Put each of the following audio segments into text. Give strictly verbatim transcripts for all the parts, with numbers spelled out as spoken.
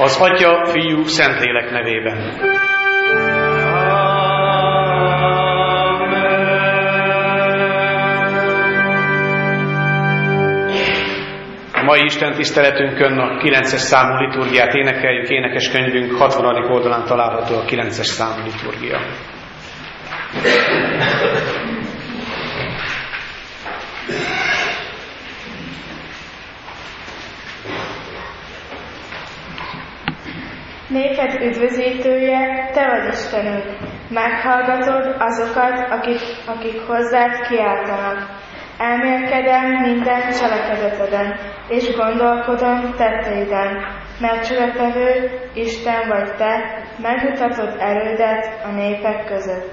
Az Atya, Fiú, Szentlélek nevében. A mai Isten tiszteletünkön a kilences számú liturgiát énekeljük, énekeskönyvünk hatvanadik oldalán található a kilences számú liturgia. Néped üdvözítője, te vagy Istenünk, meghallgatod azokat, akik, akik hozzád kiáltanak. Elmélkedem minden cselekedeteden, és gondolkodom tetteiden, mert csodatevő Isten vagy te, megmutatod erődet a népek között.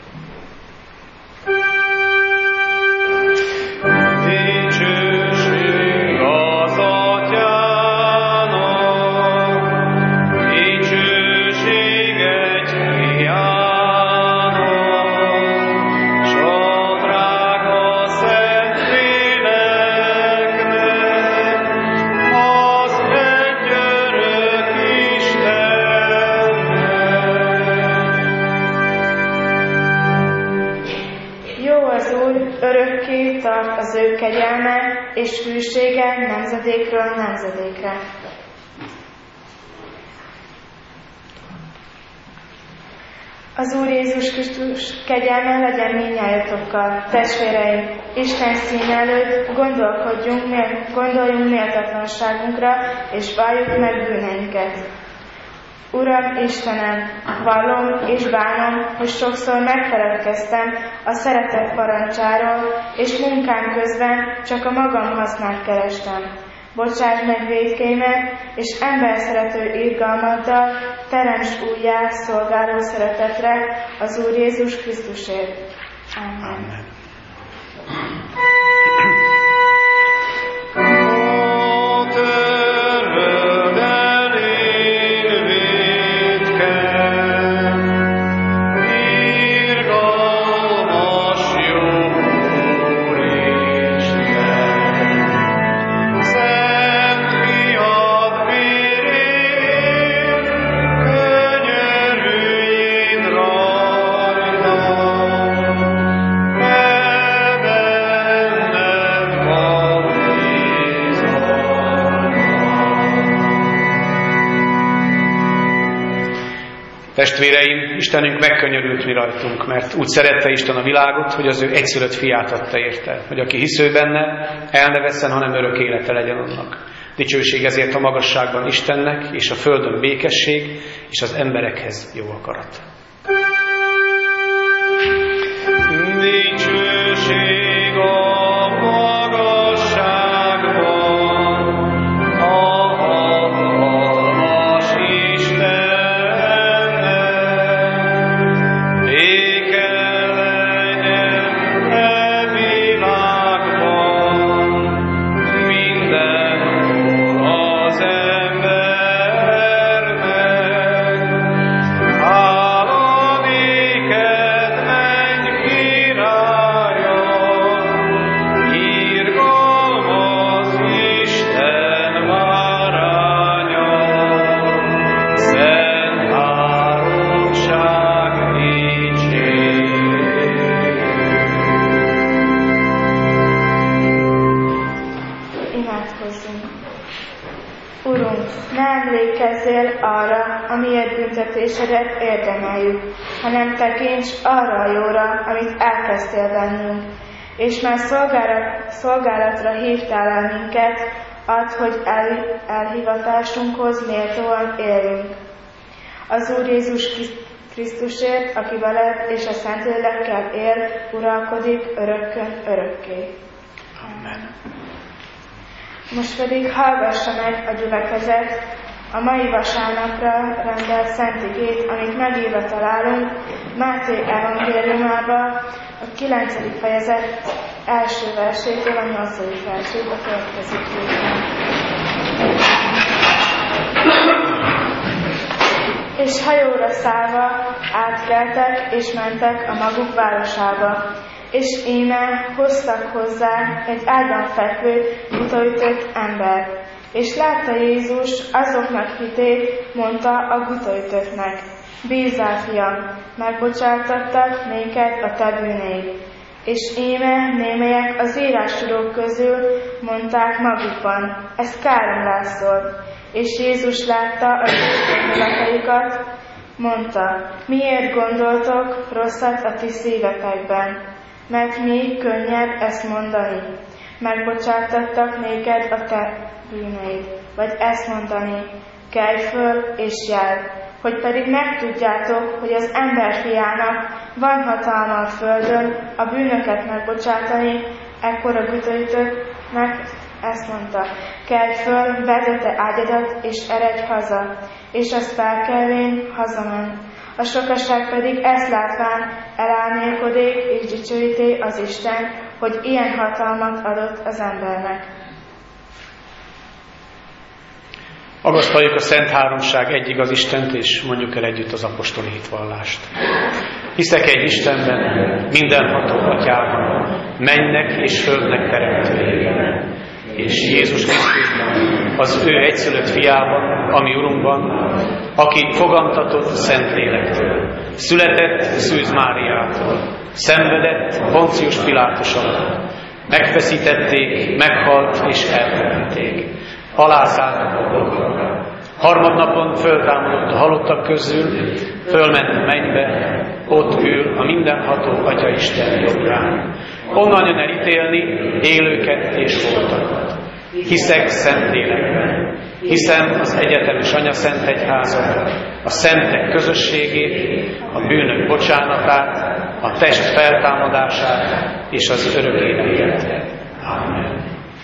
Tart az ő kegyelme és hűsége nemzedékről nemzedékre. Az Úr Jézus Krisztus kegyelme legyen mindnyájatokkal, testvéreim, Isten szín előtt gondolkodjunk, gondoljunk méltatlanságunkra, és valljuk meg bűneinket. Uram, Istenem, vallom és bánom, hogy sokszor megfeledkeztem a szeretet parancsáról, és munkám közben csak a magam hasznát kerestem. Bocsáss meg vétkeimet, és emberszerető irgalmaddal teremts újjá szolgáló szeretetre az Úr Jézus Krisztusért. Amen. Amen. Testvéreim, Istenünk megkönyörült mi rajtunk, mert úgy szerette Isten a világot, hogy az ő egyszülött fiát adta érte, hogy aki hisző benne, el ne vesszen, hanem örök élete legyen annak. Dicsőség ezért a magasságban Istennek, és a földön békesség, és az emberekhez jó akarat. Dicsőség a magasságban, a hatalmas Istennek, béke legyen e világban, mindenhol az embernek. Hála néked, menj királya, irgalmaz Isten báránya, szent háromság dicség. Imádkozzunk. Urunk, ne emlékezzél arra, amiért büntetésedet érdemeljük, hanem tekints arra a jóra, amit elkezdtél bennünk, és már szolgálat, szolgálatra hívtál el minket, add, hogy el, elhivatásunkhoz méltóan éljünk. Az Úr Jézus Krisztusért, aki veled és a Szentlélekkel él, uralkodik örökkön örökké. Amen. Most pedig hallgassa meg a gyülekezet a mai vasárnapra rendelt szent igét, amit megírva találunk Máté evangéliumába, a kilencedik fejezet első versétől a nyolcadik verséig a következő részben. És hajóra szállva átkeltek és mentek a maguk városába, és íme hoztak hozzá egy ágyban fekvő, butorütött ember, És látta Jézus azoknak hitét, mondta a gutaütöttnek: bízzál, fiam, megbocsátattak néked a te bűneid. És íme némelyek az írástudók közül mondták magukban: ez káromlás szól. És Jézus látta az ő gondolataikat, mondta: miért gondoltok rosszat a ti szívetekben? Mert mi könnyebb ezt mondani: megbocsátattak néked a te bűneid, vagy ezt mondani: kelj föl és járj. Hogy pedig megtudjátok, hogy az emberfiának van hatalma a földön a bűnöket megbocsátani, ekkor a gutaütöttnek ezt mondta: kelj föl, vedd a te ágyadat, és eredj haza. És azt felkelvén hazament. A sokaság pedig ezt látván elálmélkodik, és dicsőíti az Isten, hogy ilyen hatalmat adott az embernek. Magasztaljuk a Szent Háromság egy igaz Istent, és mondjuk el együtt az apostoli hitvallást. Hiszek egy Istenben, mindenható Atyában, mennek és földnek teremtőjében, és Jézus Krisztusban, az ő egyszülött fiában, ami Urunkban, aki fogantatott Szentlélektől, született Szűz Máriától, szenvedett Poncius Pilátus alatt, megfeszítették, meghalt és eltemették, alázáltak a poklokra. Harmadnapon föltámadott a halottak közül, fölment a mennybe, ott ül a mindenható Atya Isten jobbján. Onnan jön elítélni élőket és holtakat. Hiszek Szentlélekben, hiszem az egyetemes Anyaszentegyházat, a szentek közösségét, a bűnök bocsánatát, a test feltámadását és az örök életet. Amen.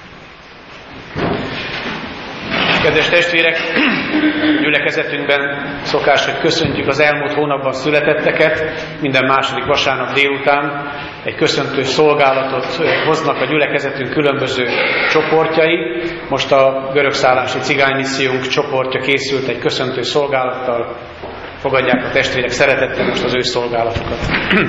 Kedves testvérek, gyülekezetünkben szokás, hogy köszöntjük az elmúlt hónapban születetteket. Minden második vasárnap délután egy köszöntő szolgálatot hoznak a gyülekezetünk különböző csoportjai. Most a görögszállási cigánymissziónk csoportja készült egy köszöntő szolgálattal. Fogadják a testvérek szeretettel most az ő szolgálatukat.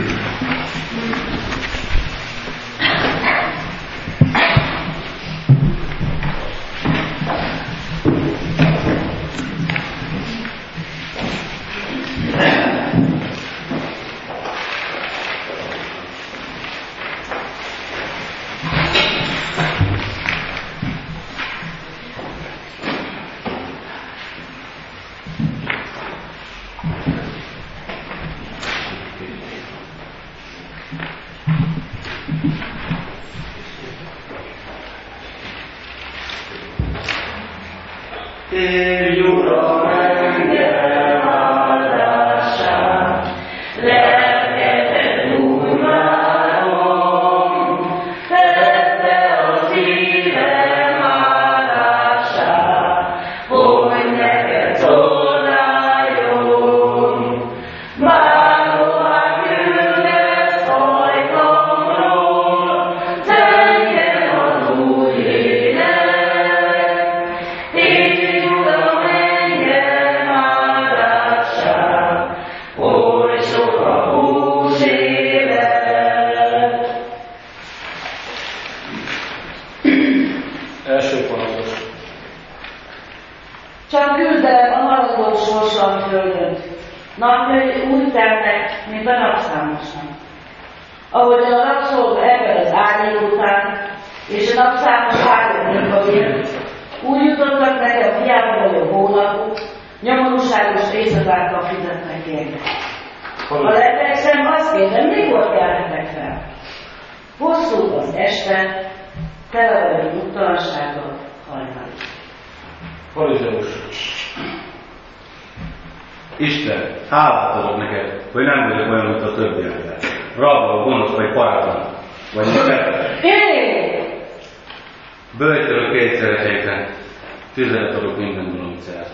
Isten, hálát adok neked, hogy nem vagyok olyan, mint a többi ember. Rabba, gonosz vagy parázan. Vagy neked? Böjtölök kétszeres héten. Tüzet adok minden dologcát.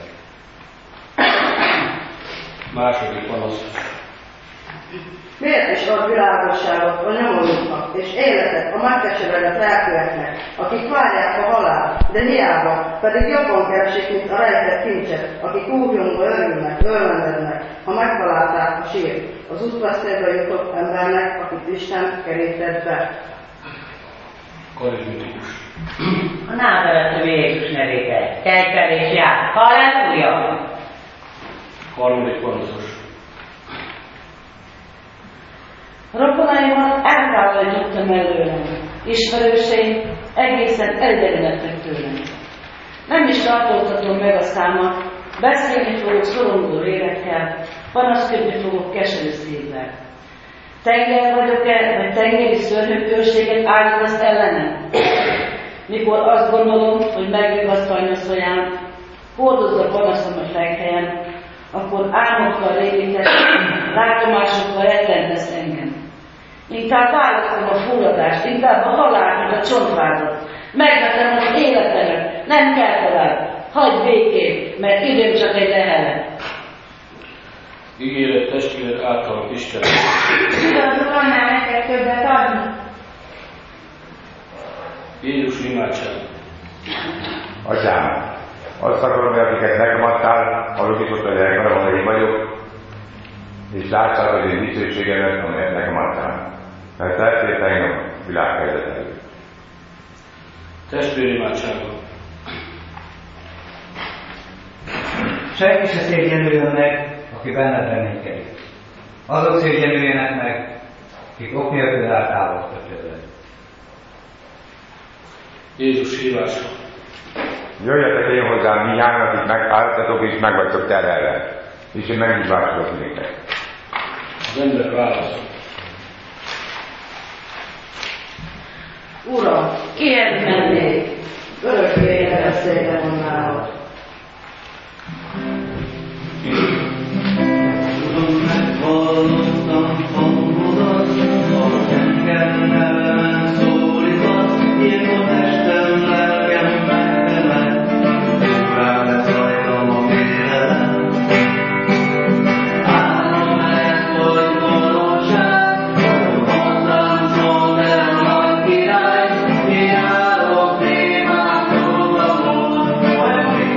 Második panasz. Miért is ad világosságot a nyomorultnak, és életet a megkeseredett lelkületnek, akik várják a halált, de hiába, pedig jobban keresik, mint a rejtett kincset, akik újjongva örülnek, örvendeznek, ha megtalálták a sírt, az útveszélybe jutott embernek, akit Isten kerített be. Karizmatikus. A názaretű Jézus nevébe, kelj fel és jár. Halleluja! Harmadik panaszos. Rokonaimat eltávolítottam előlem, ismerőseim egészen elidegenedtek tőlem. Nem is tartoltatom meg a számat, beszélni fogok szorongó lélekkel, panaszkodni fogok keserű szívvel. Tenger vagyok-e, vagy tengeri szörnyűkőrséget állítasz ellenem? Mikor azt gondolom, hogy megvigasztalja a szojám, hordozza panaszom a fejhelyen, akkor álmokkal rémítesz, látomásokkal rettentesz engem. Inkább választom a fulladást, inkább a halált, mint a csontvádat. Megvetem az életemet, nem kell tovább. Hagyd békén, mert időm csak egy lehele. Ígéret testvéred által Istenem. Tudod, volnál neked többet adni? Jézus imádság. Atyám, azt akarom, hogy akiket nekem adtál, azok is ott legyenek, ahol én vagyok, és lássák az én dicsőségemet, amelyet nekem adtál. Mert szeretnél engem a világ kezdet. Testvér imádsága. Senki se szégyenüljön meg, aki benned reménykedik. Azok szégyenüljenek meg, akik ok nélkül eltávoztak tőled. Jézus hívása. Jöjjetek én hozzám mindjárt, akik megálltatok és meg vagytok terhelve, és én meg is válaszolok néktek. Az emberek válasza. Uram, kiért mennék? Örökké életeszélyre van nálad. Tudom, meghallottam hangodat, a tenger nevemen szólítasz, írva testem, lelkem megtelek, órán lesz rajtam a félelem. Álom lehet, hogy valóság, ahol hozzám szól el nagy király, kiállok némán dolgomon, olyan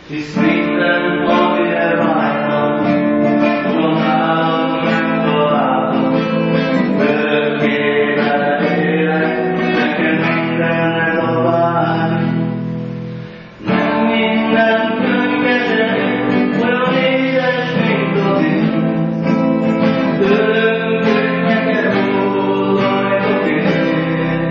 hisz minden, amire vágytam, tudom állam, találom, örökké veled élek, nekem minden ez a vágy. Nem minden könnyesen, olyan édes, mint a víz, örökké nekem oldalajtok én.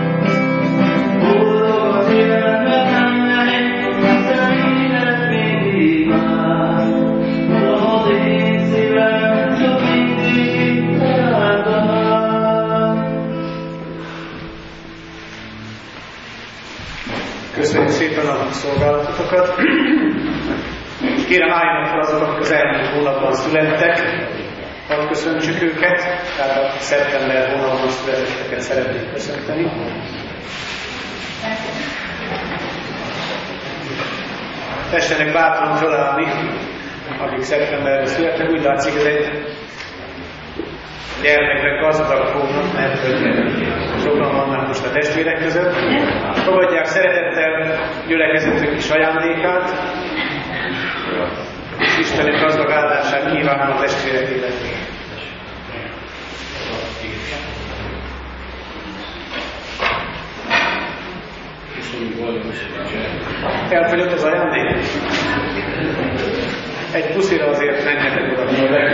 Boldog az életben nem megy, hiszen élet mindig már. Az én szívem csak mindig elvár. Köszönjük szépen a szolgálatotokat. Kérem, álljanak fel azok, akik az elmúlt hónapban születtek. Hadd köszöntsük őket, tehát a szeptember hónapban születetteket szeretnék köszönteni. Tessenek bátran felállni, akik szeptemberben születtek. Úgy látszik, ez egy gyermekre gazdag hónap, mert sokan vannak most a testvérek között. Fogadják szeretettel gyülekezetünk kis ajándékát, és Istenek gazdag áldását kívánom a testvérek életére. Elfogyott az ajándék? Egy puszira azért menjetek oda.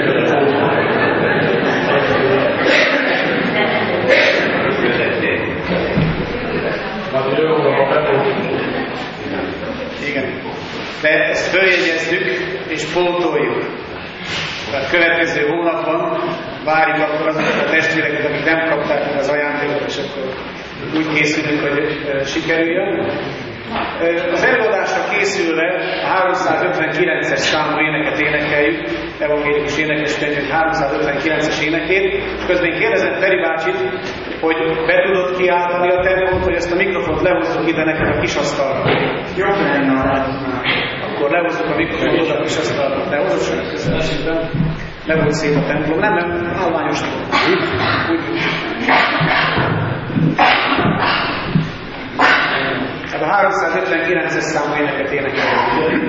Igen. De ezt följegyezzük és pótoljuk. Tehát következő hónapban várjuk akkor azokat a testvéreket, akik nem kapták meg az ajándékot, és akkor úgy készülünk, hogy sikerüljön. Az előadásra készülve a háromszázötvenkilences számú éneket énekeljük, evangélikus énekeskönyvünk háromszázötvenkilences énekét. Közben kérdezem Feri bácsit, hogy be tudod kiáltani a tempót, hogy ezt a mikrofont lehozzuk ide nekem a kisasztalra. Jó lenne. Akkor lehozzuk a mikrofont oda a kisasztalra. Lehozzuk, köszönöm szépen. Le volt szép a templom. Nem, nem, állványos volt. Hát a háromszázötvenkilences számú éneket énekeljük.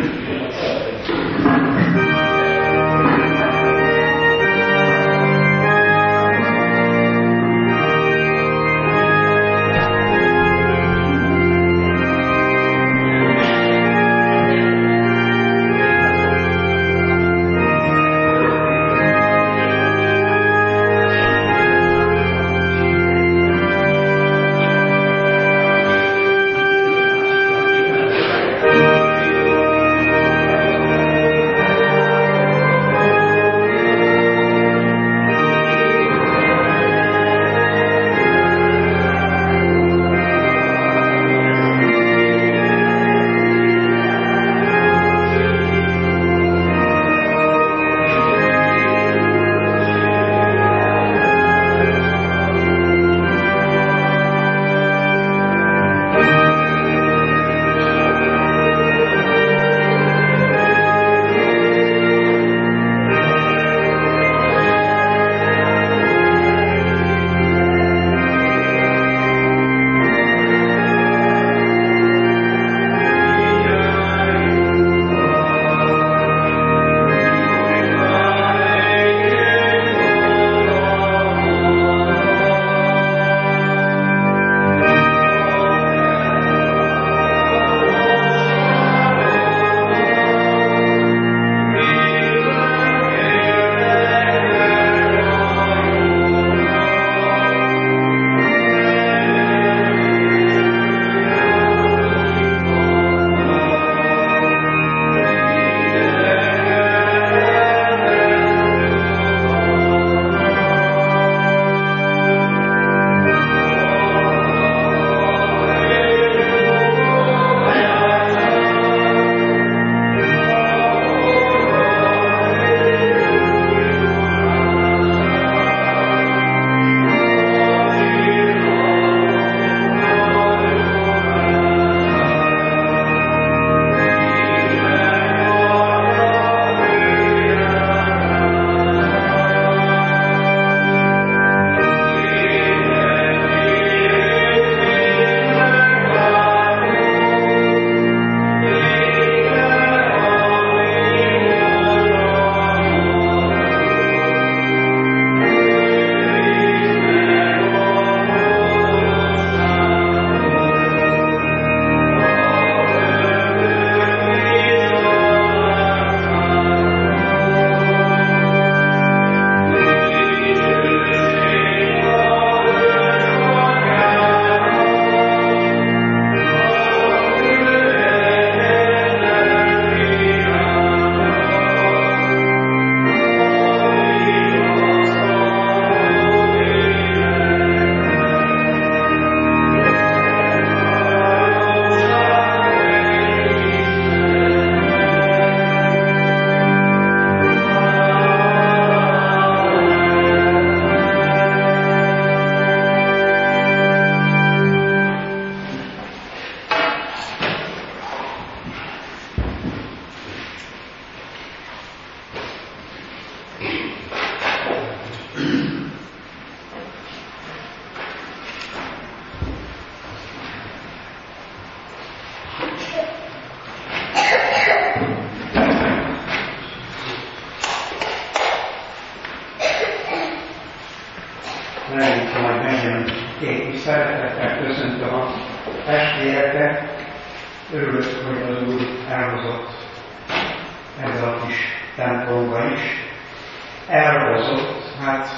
testvérekre, örülök, hogy az Úr elhozott ezzel a kis templomba is. Elhozott, hát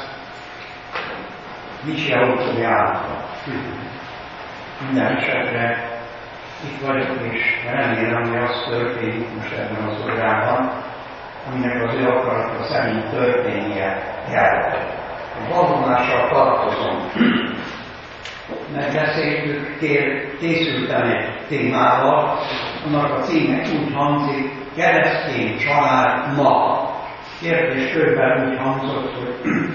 Micsi autói által. Minden esetre itt vagyok, és remélem, hogy az történik most ebben az órában, aminek az ő akarata szerint történnie kell. A vallomással tartozom. Megbeszéltük, készültem egy témával, annak a címe úgy hangzik, keresztény család ma. Kérdés körben úgy hangzott, hogy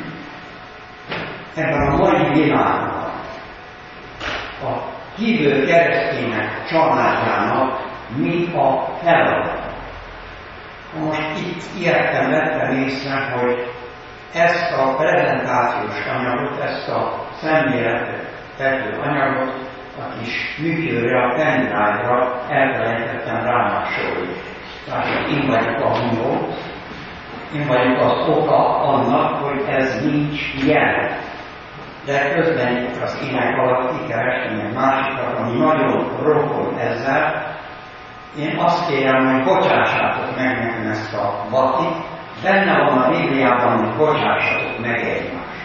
ebben a mai világban a hívő keresztények családjának mi a feladat. Most itt ilyettem vettem észre, hogy ezt a prezentációs anyagot, ezt a szemléletet tető anyagot a kis működőre, a pendrive-ra elfelejtettem rámásolni. Tehát én vagyok a humor, én vagyok az oka annak, hogy ez nincs jelen. De közben itt az ének alatt kikerestem egy másikat, ami nagyon rokon ezzel. Én azt kérem, hogy bocsássátok meg nekem ezt a vatit, benne van a Bibliában, hogy bocsássatok meg egymást.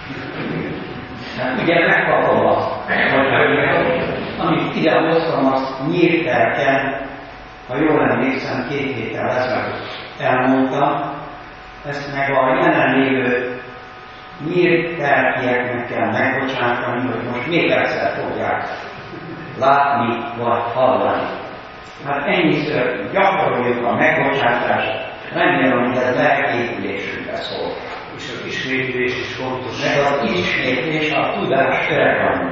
Hát ugye megkapom azt, hogy amit ide hoztam, azt nyírtelken, ha jól emlékszem, két héttel ezelőtt elmondtam, ezt meg a jelenlévő nyírtelkieknek kell megbocsátani, hogy most még egyszer fogják látni vagy hallani. Hát ennyiszer gyakoroljuk a megbocsátást, remélem, hogy ez lelkiépülésünkre szól. És az ismétlés is fontos. Meg az ismétlés a tudás törekedni.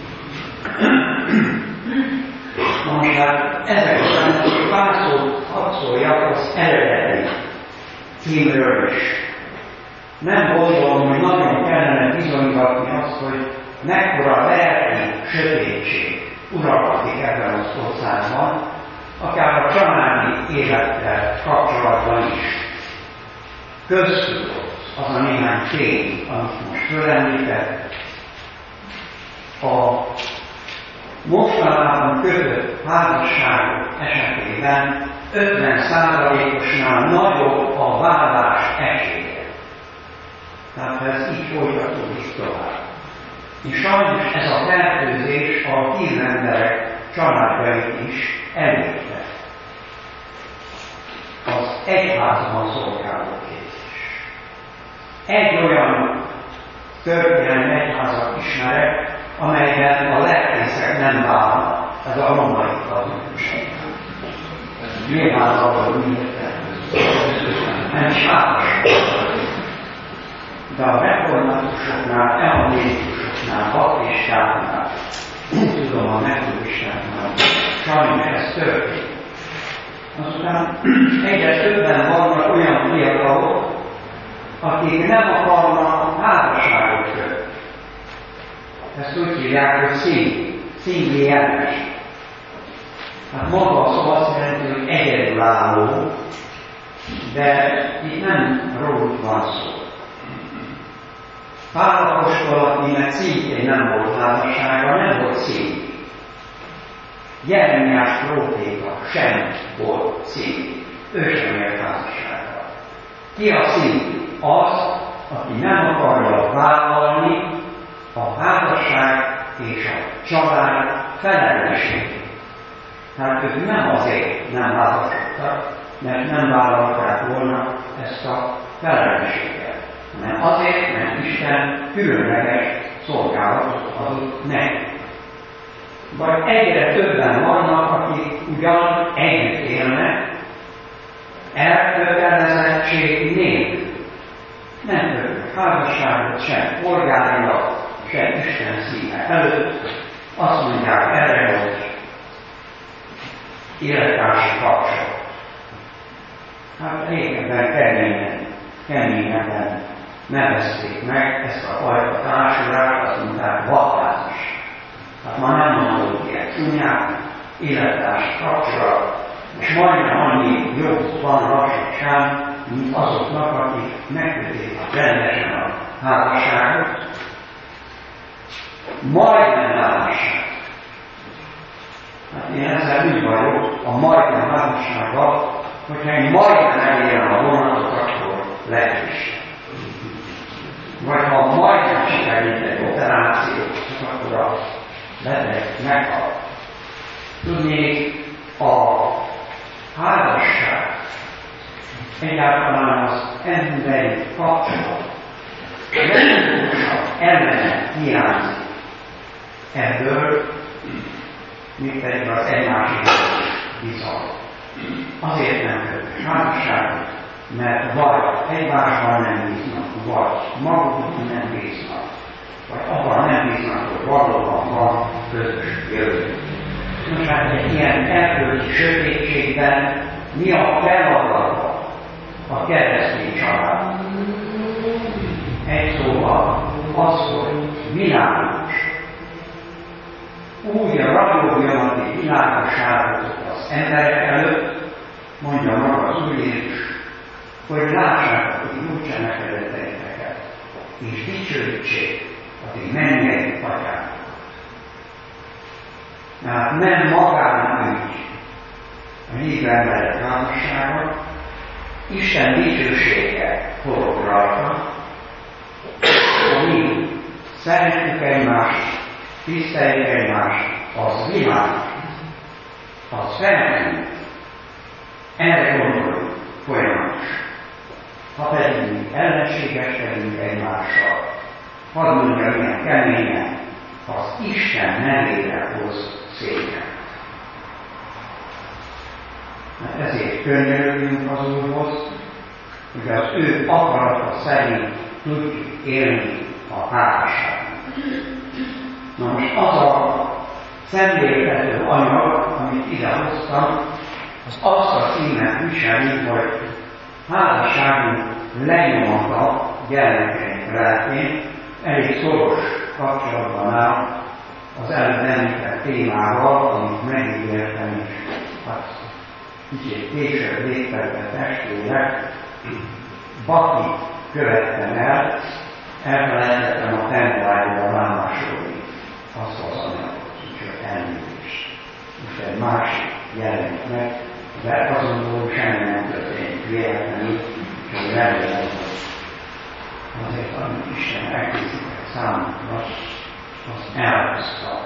Most hát ezekben pár szót hadd szóljak az eredeti címről is. Nem gondolom, hogy nagyon kellene bizonygatni azt, hogy mekkora lelki sötétség uralkodik ebben az országban, akár a családi élettel kapcsolatban is. Köztudott az a néhány tény, amit most fölemlített. A mostanában kötött házasságok esetében ötven százalékosnál nagyobb a vállás esélye. Tehát ez így folytatódik tovább. És sajnos ez a fertőzés a tíz emberek családjait is elérte. Az egyházban szolgáló képzés. Egy olyan történelmi egyházat ismerek, amelyben a lelkészek nem válnak. Ez a romai katolikusság. Nyilvánvalóan mi értelmező. Nem sáros. De a reformátusoknál, evangélikusoknál, baptistáknál, úgy tudom, a metodistáknál, sajnos ez történik. Aztán egyre többen vannak olyan fiatalok, akik nem akarnak házasságot kötni. Ezt úgy hívják, hogy szín, színli jelmes. Hát maga a szó azt jelenti, hogy egyedülálló, de itt nem róluk van szó. Pál apostol, akinek szintén nem volt házassága, nem volt színli. Jeremiás próféta sem volt színli. Ő sem élt házasságra. Ki a színli? Az, aki nem akarja vállalni a házasság és a család felelősségét. Tehát ők nem azért nem házasodtak, mert nem vállalták volna ezt a felelősséget, hanem azért, mert Isten különleges szolgálatot adott meg. Vagy egyre többen vannak, akik ugyan együtt élnek, elkötelezettség nélkül. Nem kötnek házasságot sem polgárilag, sem Isten színe előtt. Azt mondják erre, hogy élettársi kapcsolat. Hát régebben keményen, keményebben nevezték meg ezt a fajta társulást, azt mondták vakházas. Hát ma nem mondjuk ilyen csúnyák, élettársi kapcsolat, és majdnem annyi jobb van lassan, mint azoknak, akik megkötik rendesen a házasságot. Majdnem házasság. Hát én ezzel úgy vagyok a majdnem házassággal, hogyha én majdnem elérem a vonatot, akkor lekésem. Vagy ha majdnem sikerült egy operáció, akkor a beteg meghal. Tudnék, a házasság egyáltalán az emberi kapcsolat rendszerűen ellene hiányzik ebből, mint pedig az egymásig bizalom. Azért nem kötős házasságot, mert vagy egymásban nem bíznak, vagy magukban nem bíznak, vagy abban nem bíznak, hogy valóban van közös jövő. Most hát egy ilyen erkölcsi sötétségben mi a feladata a keresztény család? Egy szóval az, hogy világos, úgy ragyogjon a világosságot az emberek előtt, mondja maga az Úr Jézus, hogy lássák a ti úgy cselekedeteiteket, és dicsőítsék a ti mennyei atyákat. Tehát nem magánügy a hívő emberek házassága, Isten dicsősége forog rajta, ami szeretjük egymást, tiszteljük egymást, az világos, az szeretjük, erre gondoljuk folyamatosan. Ha pedig mi ellenségeskedünk egymással, hadd mondja, milyen keményen, az Isten nevére hoz szégyen. Mert ezért könyörögjünk az Úrhoz, hogy az ő akarata szerint tudjuk élni a házasságot. Na most az a szemléltető anyag, amit idehoztam, az azt a címet viseli, hogy házasságunk lenyomata gyermekeink lelkén, elég szoros kapcsolatban áll az előbb említett témával, amit megígértem is. Hát kicsit később léptetve testvérek, Baki követtem el, elfelejtettem a templájra másolni azt az anyagot, úgyhogy elnézést. Most egy másik jelenik meg, de azonból semmi nem történik véletlenül, úgyhogy remélem, hogy azért, amit Isten elkészített számunkra, az elhozta.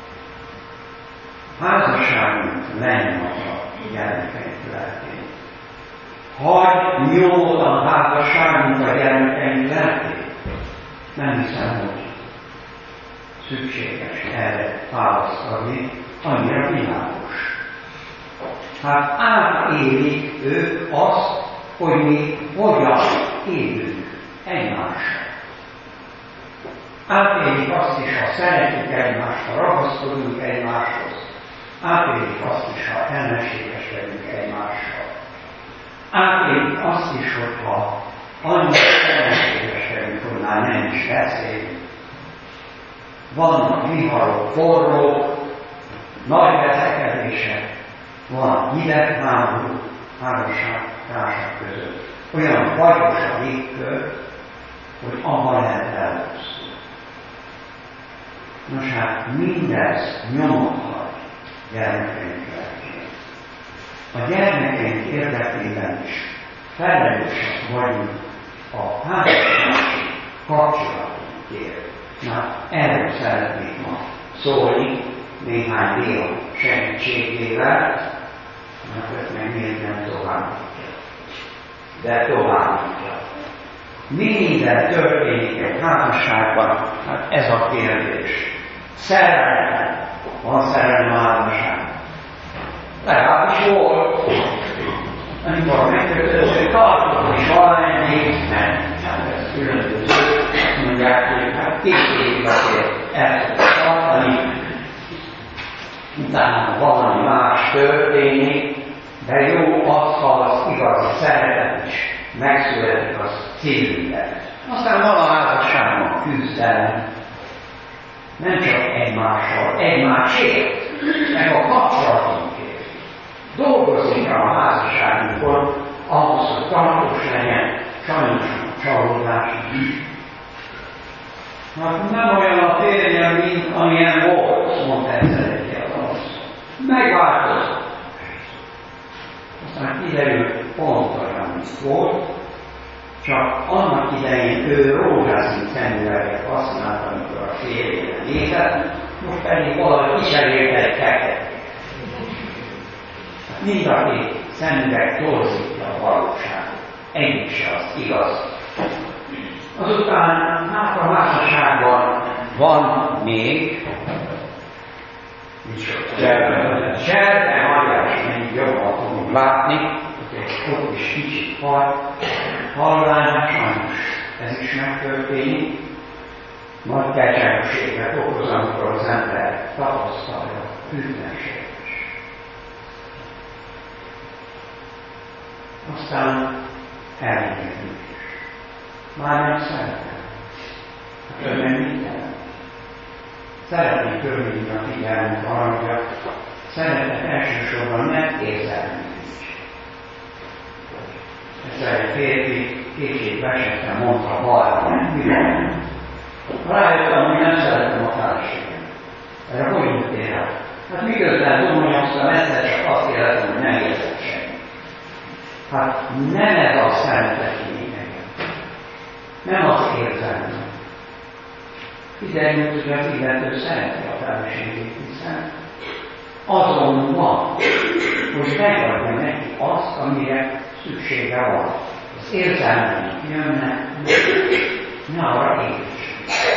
Házasságunk lenyomata gyermekeink lelkén. Hagy nyomod a házasságunk a gyermekeink lelkén. Nem hiszem, hogy szükséges erre választ adni, annyira világos. Hát átélik ők azt, hogy mi hogyan élünk egymással. Átélik azt is, ha szeretjük egymást, ha ragaszkodunk egymáshoz. Átélik azt is, ha ellenségeskedünk egymással. Átélik azt is, hogyha annyira ellenségeskedünk, hogy már nem is beszélünk. Vannak viharok, forrók, nagy veszekedések, van hidegháború, házasságtársak között. Olyan vagyos a légkör, hogy abban lehet elhúzni. Nos hát mindez nyomot hagy gyermekeink lelkén. A gyermekeink érdekében is felelősek vagyunk a házassági kapcsolatunkért. Na, erről szeretnék ma szólni néhány dió segítségével, mert ezt meg miért nem továbbítja. De továbbítja. Mi minden történik egy házasságban? Hát ez a kérdés. Szerelem. Van szerelem a házasság. Legalábbis volt. Amikor megkötöző tartott, és valamely néz, nem. Hát ez különböző. Azt mondják, hogy hát két évig azért el tudod tartani. Utána valami más történik, de jó az, ha az igazi szeretet is megszületik az szívünkben. Aztán van a házasságban küzdelem, nem csak egymással, egymásért, meg a kapcsolatunkért. Dolgozik a házasságunkon ahhoz, hogy tartós legyen, sajnos a csalódás is. Hát nem olyan a férjem, mint amilyen volt, mondta egyszer egy az. megváltozott. Aztán kiderült pont olyan, mint volt, csak annak idején ő rózsaszín szemüveget használt, amikor a férjére nézett, most pedig valahogy kiserélte egy feketét. Mind a két szemüveg torzítja a valóságot. Egyik se az igaz. Azután hát a házasságban van még zserbe hagyás, még jobban fogunk látni, hogy ott is kicsit hal, halvány, sajnos ez is megtörténik. Nagy keserűséget okoz, amikor az ember tapasztalja hűtlenséget. Aztán elengedünk. Már nem szeretem. Hát ő nem minden. Szeretnék körülni a figyelmet arra, hogy a szeretet elsősorban nem érzelmi nincs. Egyszer egy férfi kétségbe esettem mondta balra, mi van? Rájöttem, hogy nem szeretem a feleségem. Erre hogy jöttél rá? Hát miközben domonyoztam, egyszer csak azt éreztem, hogy nem érzem semmit. Hát nem ez a szeretet lényege. Nem az érzelme. Kiderült, hogy az illető szereti a feleségét, hiszen azon van, hogy megadja neki azt, amire szüksége van. Az érzelmek jönnek, ne arra édes.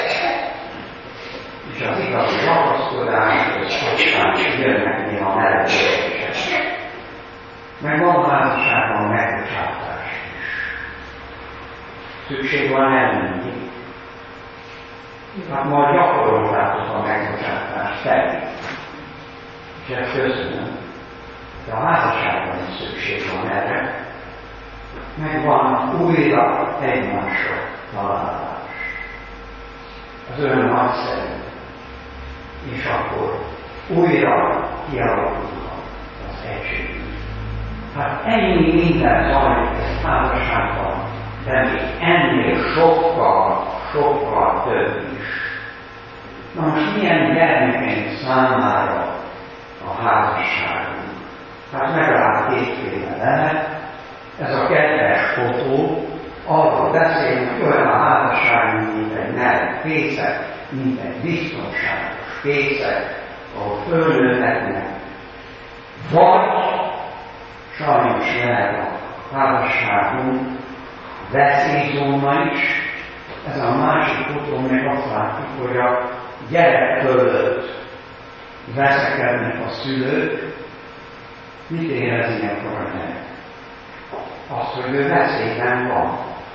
És az igazi ragaszkodás, és aztán jönnek néha melegítések. Meg van házasságban megbocsátás is. Szükség van elmenni. Hát majd gyakoroltátok a megbocsátást felé. És ezt köszönöm. De a házasságban is szükség van erre. Meg van újra egymásra találás. Az ön nagyszerű. És akkor újra kialakulhat az egység. Hát ennyi minden zajlik ez házasságban, de még ennél sokkal, sokkal több is. Na most milyen gyermekeink számára a házasságunk? Hát legalább kétféle lehet. Ez a kedves fotó arról beszél, hogy olyan a házasságunk, mint egy meleg fészek, mint egy biztonságos fészek, ahol fölnőhetnek. Vagy sajnos lehet a házasságunk veszélyzóna is. Ez a másik fotón meg azt látjuk, hogy a gyerek fölött veszekednek a szülők. Mit érez ilyenkor a gyerek? Azt, hogy ő veszélyben van.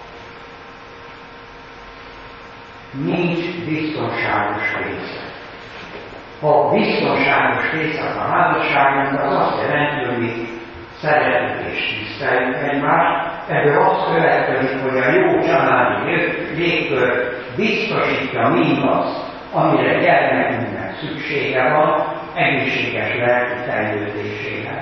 Nincs biztonságos fészek. Ha biztonságos fészek a házasságunk, az azt jelenti, hogy mi szeretjük és tiszteljük egymást. Ebből azt következik, hogy a jó családi légkör biztosítja mindazt, amire gyermekünknek szüksége van, egészséges lelki fejlődésére.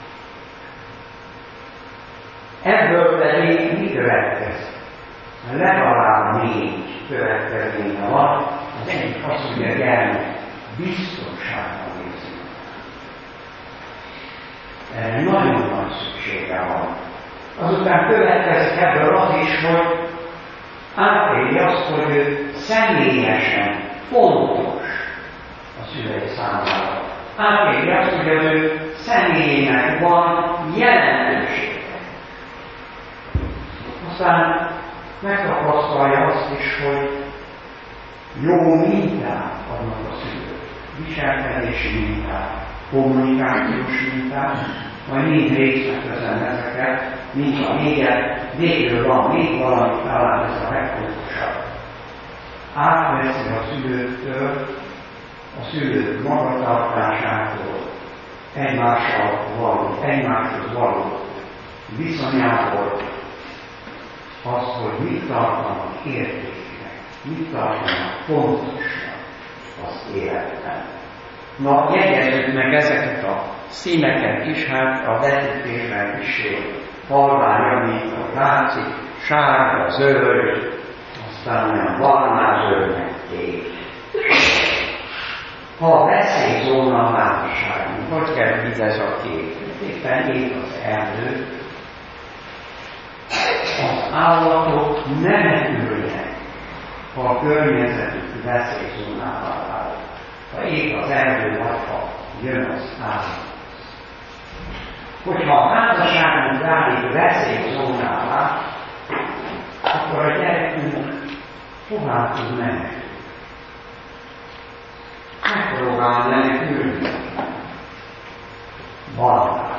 Ebből pedig mi következik? Legalább négy következménye van. Az egyik az, hogy a gyermek biztonságban érzi. Erre nagyon nagy szüksége van. Azután következik ebből az is, hogy átéli azt, hogy ő személyesen fontos a szülei számára. Átéli azt, hogy az ő személyének van jelentősége. Aztán megtapasztalja azt is, hogy jó mintát adnak a szülők. Viselkedési mintát, kommunikációs mintát, majd mind részletezem ezeket, mint a négyet, végül van még valami, talán ez a legfontosabb. Átveszi a szülőktől, a szülők magatartásától, egymással való, egymáshoz való viszonyából azt, hogy mit tartanak értéknek, mit tartanak fontosnak az életben. Na, jegyezzük meg ezeket a színeket is, hát a vetítésben is halvány, amit látszik, sárga, zöld, aztán olyan barnás zöldnek kék. Ha a veszélyzóna a házasságunk, hogy kell vizes a kép? Éppen ég az erdő. Az állatok menekülnek, ha a környezetük veszélyzónává válik. Ha ég az erdő, vagy ha jön az állat. Hogyha a házasságunk válik veszélyzónává, akkor a gyerekünk tovább tud menekülni. Megpróbál menekülni. Valami.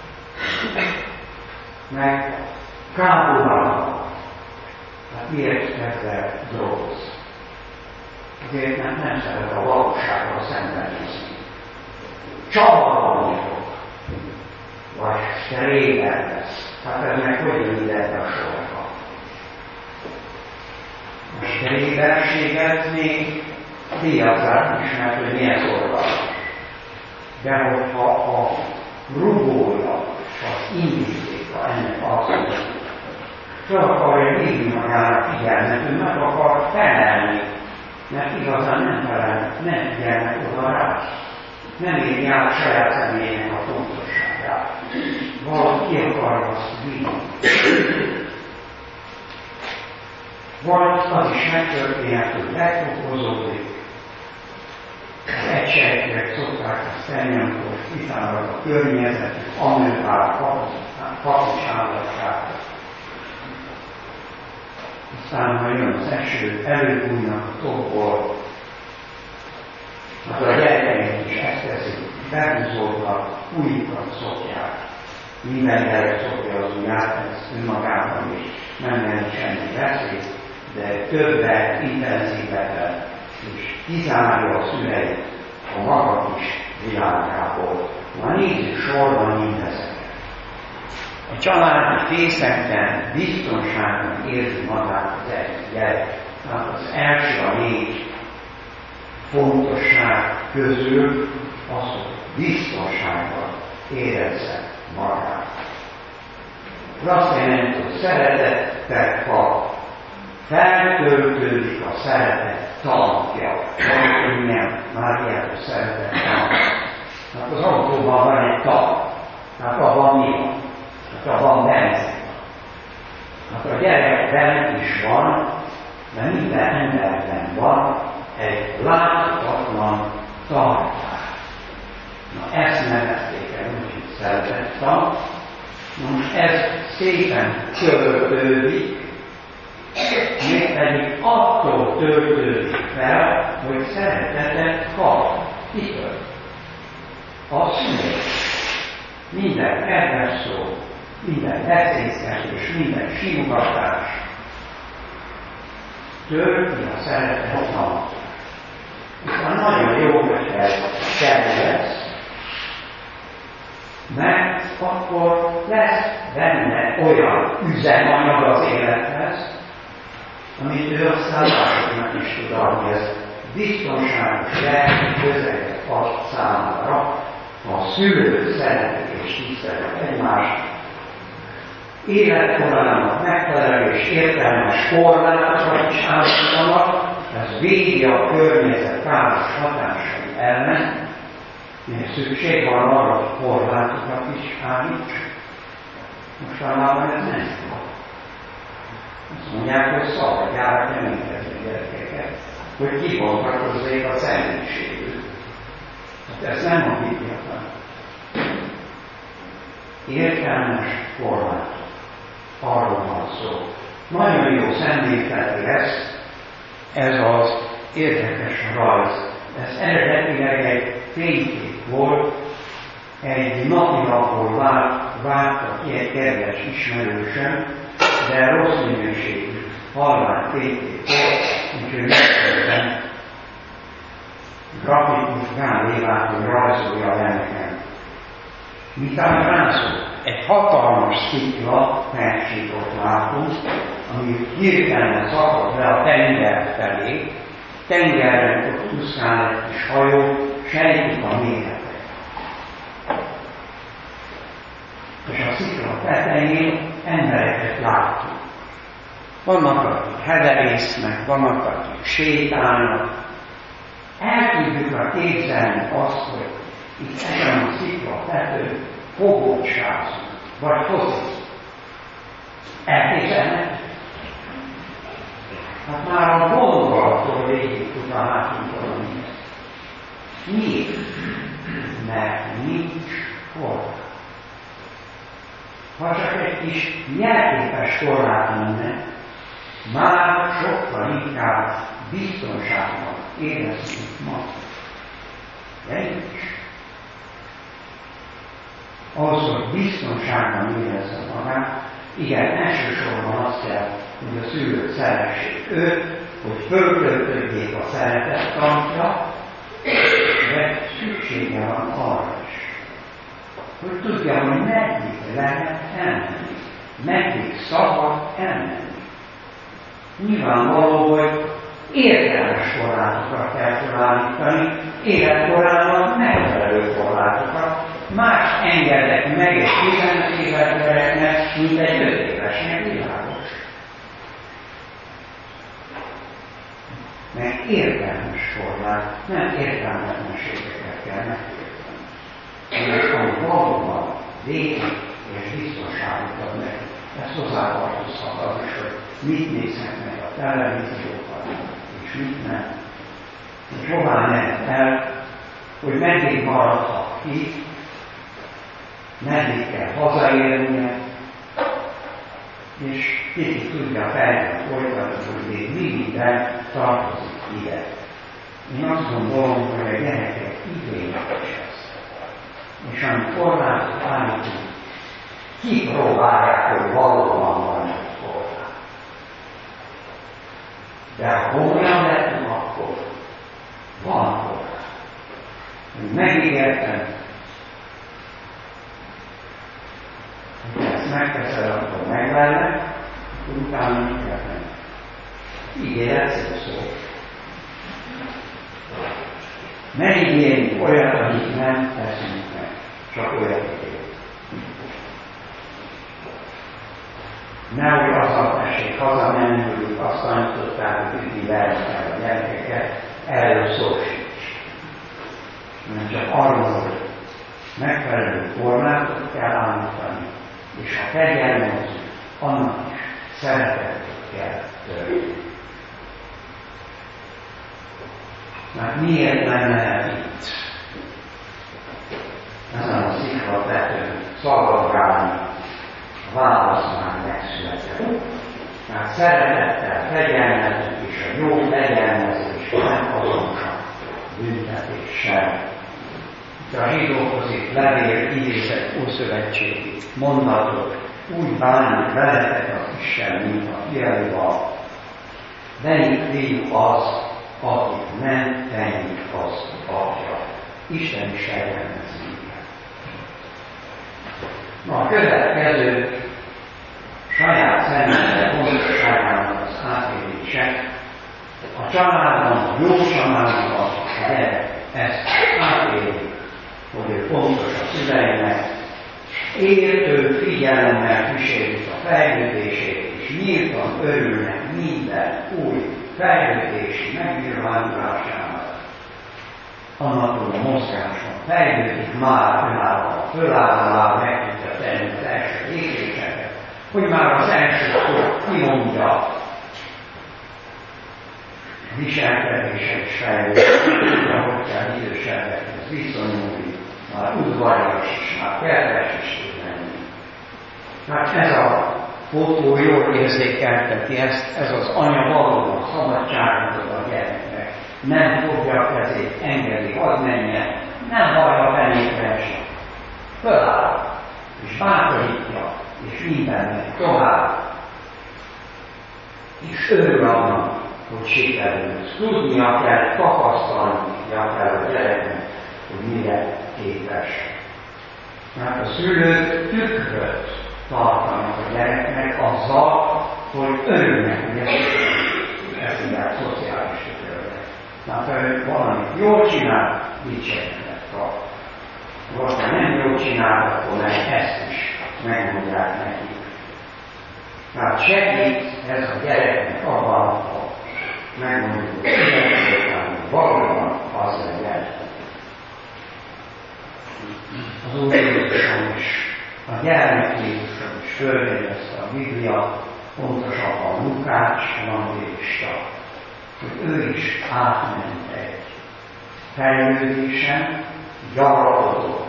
Meg kábulálva. Hát miért ezzel dolgoz? Azért nem, nem szeret a valósággal szembenézni. Csavarolni fog. Vagy stréber lesz. Hát ez meg hogy jön ide a sorba? A stréberséget még díjazzák is, mert hogy milyen szorgalmas. De hogyha a rugója, az indítéka ennek az, hogy fel akarja hívni magára figyelmet, ő meg akar felelni, mert igazán nem felel, nem figyelnek oda rá. Nem érni át saját személyének a fontosságát. Valaki akarja azt vinni. Vagy az is megtörténhet, hogy megfokozódik. Az egysejtőek szokták ezt tenni, amikor kiszállnak a környezetük, amelyben kapucsállatkát. Aztán, ha jön az eső, előbújnak a tokból, akkor a gyerekeink is ezt teszik, behúzódnak, újukat szokják. Minden gyerek szokja az ujját, ez önmagában is nem jelent semmi veszélyt, de többet, intenzívebben és kizárja a szüleit a maga kis világából. Na nézzük sorban mindezeket. A családi fészekben biztonságban érzi magát az egy gyerek. Tehát az első a négy fontosság közül az, hogy biztonságban érezze magát. Ez azt jelenti, hogy szeretettet kap, feltöltődik a szeretet tankja. Vagy nem, már ilyen a szeretet tankja. Hát az autóban van egy tank. Hát abban mi van? Hát abban benzin. Hát a gyerekben is van, de minden emberben van egy láthatatlan tartás. Na ezt nevezték el, úgyhogy szeretett tank. Most ez szépen töltődik, mégpedig attól töltődik fel, hogy szeretetet kap. Kitől? A szülő. Minden kedves szó, minden beszélgetés, minden simogatás tölti a szeretet tankot. Aztán nagyon jó, hogy ez kedves, mert akkor lesz benne olyan üzemanyag az élethez, amit ő aztán másoknak is tud adni, ez biztonságos lelki közeget ad számára, a szülők szeretik és tisztelik egymást, életkorának megfelelő és értelmes korlátokat is állítanak, ez védi a környezet káros hatásai ellen, mert szükség van arra, hogy korlátokat is állítsuk. Mostanában ez nem van. Azt mondják, hogy szabadjára nem intézni a gyerekeket, hogy kibontakozzék a személyiségük. Hát ez nem a Bibliában. Értelmes korlátok. Arról van szó. Nagyon jó szemlélteti lesz ez az érdekes rajz. Ez eredetileg egy fénykép volt, egy napilapból vágta ki egy kedves ismerősöm, de rossz minőségű halvány fénykép volt, úgyhogy megszerzem grafikus Gál Évát, hogy rajzolja le nekem. Mit ábrázol? Egy hatalmas szikla felcsíkot látunk, ami hirtelen szakad le a tenger felé. Tengerben ott úszkál egy kis hajó, sejtik a méretet. És a szikla tetején embereket látunk. Vannak, akik heverésznek, vannak, akik sétálnak. El tudjuk képzelni azt, hogy itt ezen a szikla tetőn fogócsázunk, vagy fociz. Elképzelhető? Hát már a gondolattól végig tud a hátunkon nézni. Miért? Mert nincs korlát. Ha csak egy kis jelképes korlát lenne, már sokkal inkább biztonságban érezzük magát. De nincs. Ahhoz, hogy biztonságban érezze magát, igen, elsősorban azt kell, hogy a szülők szeressék őt, hogy föltöltődjék a szeretet tantja, de szüksége van arra is, hogy tudja, hogy meddig lehet elmenni, meddig szabad elmenni. Nyilvánvaló, hogy értelmes korlátokat kell felállítani, életkorának megfelelő korlátokat, más engedek meg egy tizenöt éves gyereknek, mint egy öt évesnek, világos. Mert értelmes korlát, nem értelmetlenségeket kell megérteni. Mert ami valóban végig és biztonságot ad meg, ezt hozzátartozhat az is, hogy mit néznek meg a televíziókat, és mit nem. És hová mehet el, hogy meddig maradhat ki, meddig kell hazaérnie, és ki tudja fejlődni, folytatni, hogy még mi minden tartozik ide. Én azt gondolom, hogy a gyerekek igényes ez. És amikor korlátot állítunk, kipróbálják, hogy valóban van egy korlát. De ha komolyan lettünk, akkor van korlát. Megígértem, hogy ezt megteszed, akkor megvellek, akkor utána mit kell tenni. Ígéret szép szó. Ne ígérjünk olyat, amit nem teszünk meg, csak olyat ígérjük. Nehogy azzal tessék hazamenni, hogy azt tanították, hogy üdni vernek a gyerekeket, erről szó sincs. Mert csak arról, hogy megfelelő korlátot kell állítani, és ha fegyelmezünk, annak is szeretetet kell törni. Mert miért lenne itt ezen a szikla tetőn szaladgálni, a válasz már megszületett. Mert szeretettel fegyelmezünk, és a jó fegyelmezés nem azonosak büntetéssel. Itt a zsidókhoz itt levél idézett ószövetségi mondatot, úgy bánik veletek az Isten, mint a fiaival. Melyik fiú az, akit nem teljük az apja. Isten is fegyelmez minket. A következő saját személyre fontosságának az átélése, a családban, a jó családban a gyerek ezt átéli, hogy ő fontos a szüleinek, értő figyelemmel kísérjük a fejlődését, és nyíltan örülnek minden új fejlődési megnyilvánulásának. Annak, hogy a mozgáson fejlődik már önállóan, fölállal, meg tudja tenni az első lépéseket, hogy már az első szó kimondja, a viselkedése is fejlődik, hogy kell idősebbekhez viszonyulni, már udvarias is, már kedves is tud lenni. Hát ez a fotó jól érzékelteti ezt, ez az anya valóban szabadságot ad a gyereknek. Nem fogja a kezét, engedi, hadd menjen, nem hallja fenékre sem. Föláll, és bátorítja, és mindennek tovább. És örül annak, hogy sikerül. Tudnia kell, tapasztalnia kell a gyereknek, hogy mire képes. Mert a szülők tükröt tartanak a gyereknek azzal, hogy örülnek, hogy ezt hívják szociális tükröt. mert ha ő valamit jól csinál, dicséretet kap. Vagy ha nem jól csinál, akkor meg ezt is megmondják neki. Tehát segít ez a gyereknek abban, ha megmondjuk, hogy valóban az legyen. az Úr Jézuson is, a gyermek Jézuson is fölvegyezte a Biblia, pontosabban a Lukács evangélista, hogy ő is átment egy fejlődésen, gyarapodott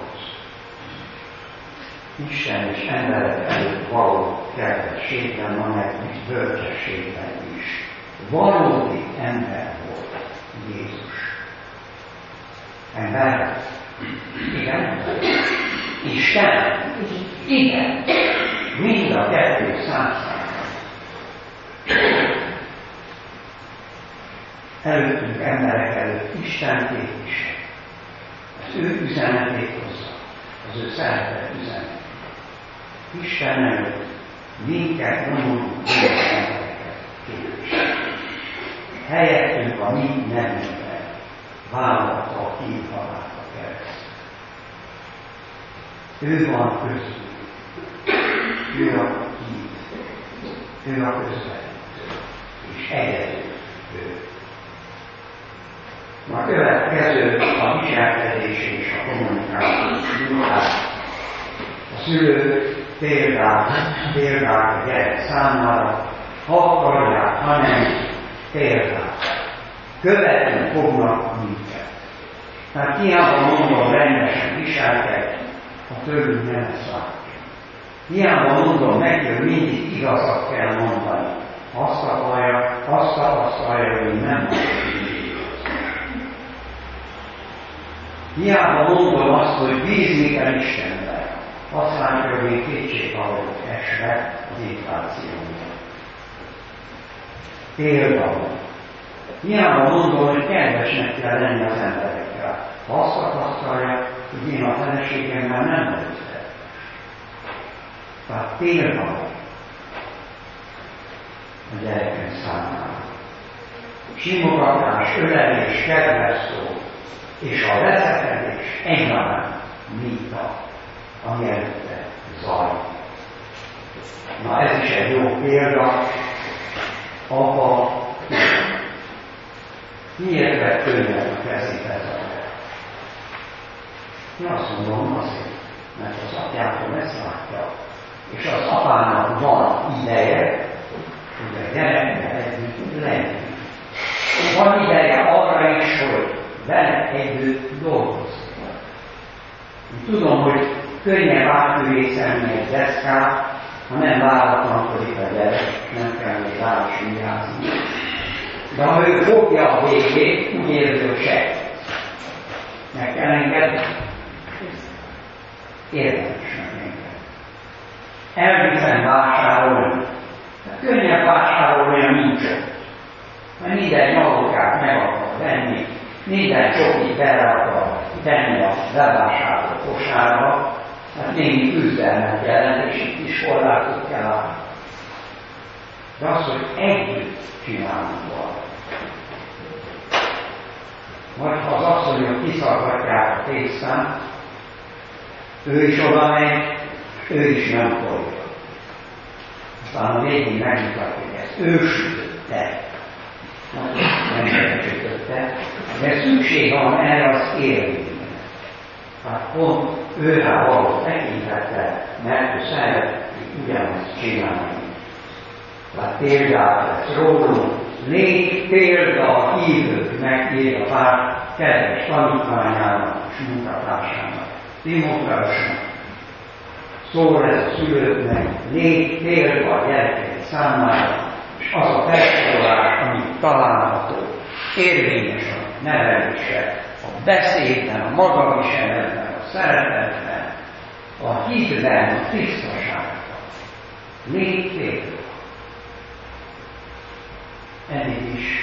Isten és emberek előtt való kedvességben, amelyik bölcsességben is. Valódi ember volt Jézus. Ember? Igen. Isten? Igen. Mind a kettő számszámban. Előttünk emberek előtt Isten képvisel. Az ő üzenetét hozza. Az ő szeretet üzenet. Isten előtt minket nyomulunk embereket képvisel. Helyettünk a mi nevünkben vállalta a hívhalát a kereszt. Ő van köztünk. Ő a hív. Ő a közvetítő. És egyedül ő. A következő a viselkedés és a kommunikációs munkát. A szülők példák, példák a gyerek számára, ha akarják, hanem példák. Követni fognak minket. Mert hiába mondom rendesen viselkedni, ha tőlünk nem lesz látja. Hiába mondom neki, hogy mindig igazat kell mondani. Azt akarja, azt tapasztalja, hogy nem mondja. Hiába mondom azt, hogy bízni kell Istenben. Azt látja, hogy én kétségvalók esve az inflációban. Például. Hiába mondom, hogy kedvesnek kell lenni az emberekkel. Ha azt tapasztalja, hogy én a feleségemmel nem vagyok kedves. Tehát például a gyerekem számára. Simogatás, ölelés, kedves szó, és a veszekedés egyaránt minta, ami előtte zajlik. Na ez is egy jó példa, apa miért vett könyvet a kezébe zajlik? Én azt mondom azért, mert az apjától ezt látja, és az apának van ideje, hogy a gyereknek együtt lenni. Van ideje arra is, hogy vele együtt dolgozni. Tudom, hogy könnyebb átművészelni egy deszkát, ha nem váratlankodik a gyerek, nem kell még rá is vigyázni. De ha ő fogja a végét, úgy érzi, hogy segít. Meg kell engedni. Érdemes meg engedni. Elviszem vásárolni. De könnyebb vásárolni a nincs ott. Mert minden nyalókát meg akar venni, minden csokit bele akar tenni a bevásárló kosárba, hát némi küzdelmet jelent, és itt is korlátot kell állni. De az, hogy együtt csinálunk valamit. Vagy ha az asszonyok kiszakadják a tésztán, ő is oda megy, ő is nem folyja. Aztán a végén megmutatja, hogy ezt ő sütötte. Nem segítötte, de szükség van erre az élményre. Hát pont őrá való tekintettel, mert ő szeret ugyanezt csinálni. Hát példát lesz rólunk, légy példa a hívőknek, ír a pár kedves tanítványának és munkatársának. Timóteusnak szól ez a szülőknek, légy példa a gyerekek számára, és az a testolás, amit található, érvényes a nevelésre, a beszédben, a magaviseletben, a szeretetben, a hitben, a tisztaságban. Légy példa. Eddig is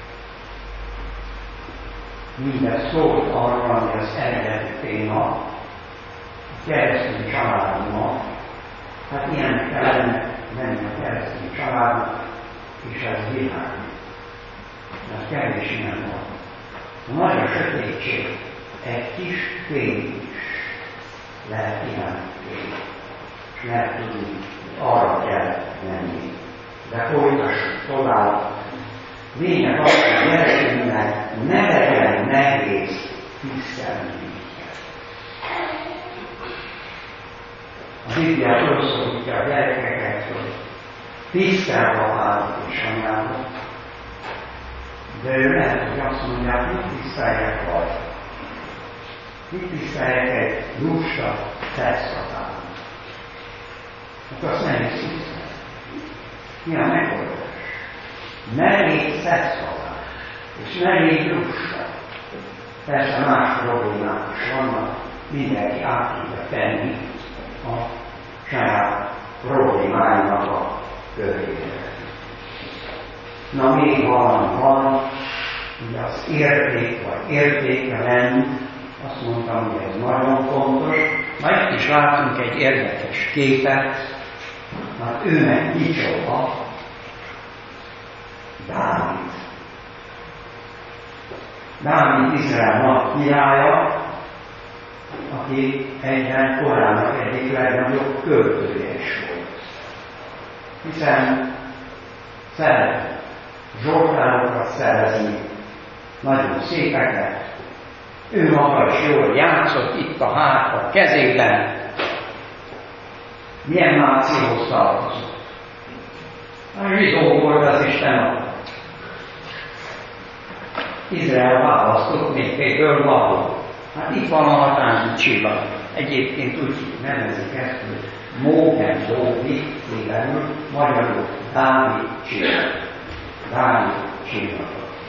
mindez szólt arra, ami az eredeti téma, a keresztény családunknak. Hát ilyen kellene menni a keresztény családnak, és ez világ. Mert kevés nem van. A nagy a sötétség, egy kis fény is lehet irányítani, és lehet tudni, hogy arra kell menni. De folytassuk tovább. Lényeg az, hogy gyerekünknek ne legyen nehéz tisztelni minket. Biblia felszólítja a gyerekeket, hogy tisztelve a hádat és anyádat, de ő lehet, hogy azt mondja, hogy mit tiszteljek vagy? Mit tiszteljek egy lusta tesztatán? Hát azt nem is tisztel. Mi a megoldás? Ne légy tesztatán, és ne légy lusta. Persze más problémák is vannak, mindenki át tudja tenni a saját problémáinak a körére. Na még valami van, ugye az érték vagy értékrend, azt mondtam, hogy ez nagyon fontos. Ma itt is látunk egy érdekes képet, mert ő meg kicsoda, Dávid. Dávid Izrael nagy királya, aki egyben korának egyik legnagyobb költője is volt. Hiszen szeret zsoltárokat szerezni, nagyon szépeket. Ő maga is jól játszott itt a háta kezében. Milyen nációhoz tartozott? A zsidó volt az Isten adta. Izrael választott még egyből való. Hát itt van a határozó csillag. Egyébként úgy nevezik ezt, hogy Móken Dóvi, élenül, magyarul Dávid csillag. Dávid csillag.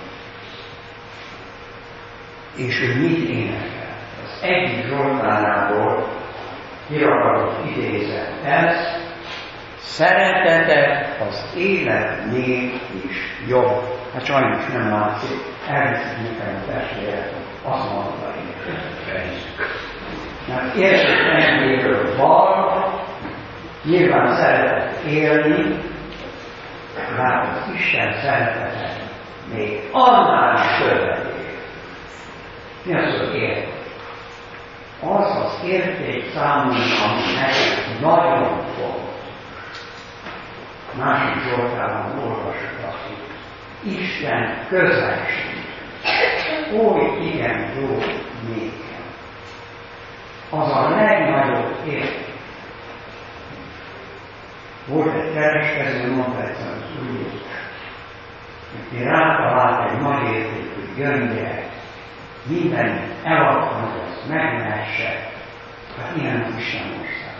És ő mit énekel? Az egyik Zsoltárából kiragadott idézet ez, szeretetet az életnél is jobb. Hát sajnos nem látszik, elviszik nekem a testvérek, azt mondta én. Mert értetlenségről van, nyilván szeretett élni, mert az Isten szeretetet még annál is többet él. Mi az, hogy érték? Az az érték számunkra, ami nekünk nagyon fontos. Másik Zsoltában olvasok azt, hogy Isten közelség. Oly igen jó nékem. Az a legnagyobb érték. Volt egy kereskedő, mondta egyszer az Úr Jézus, aki rátalált egy nagy értékű gyöngyet, minden eladtam, hogy ezt megmehesse, hát ilyen az Isten ország.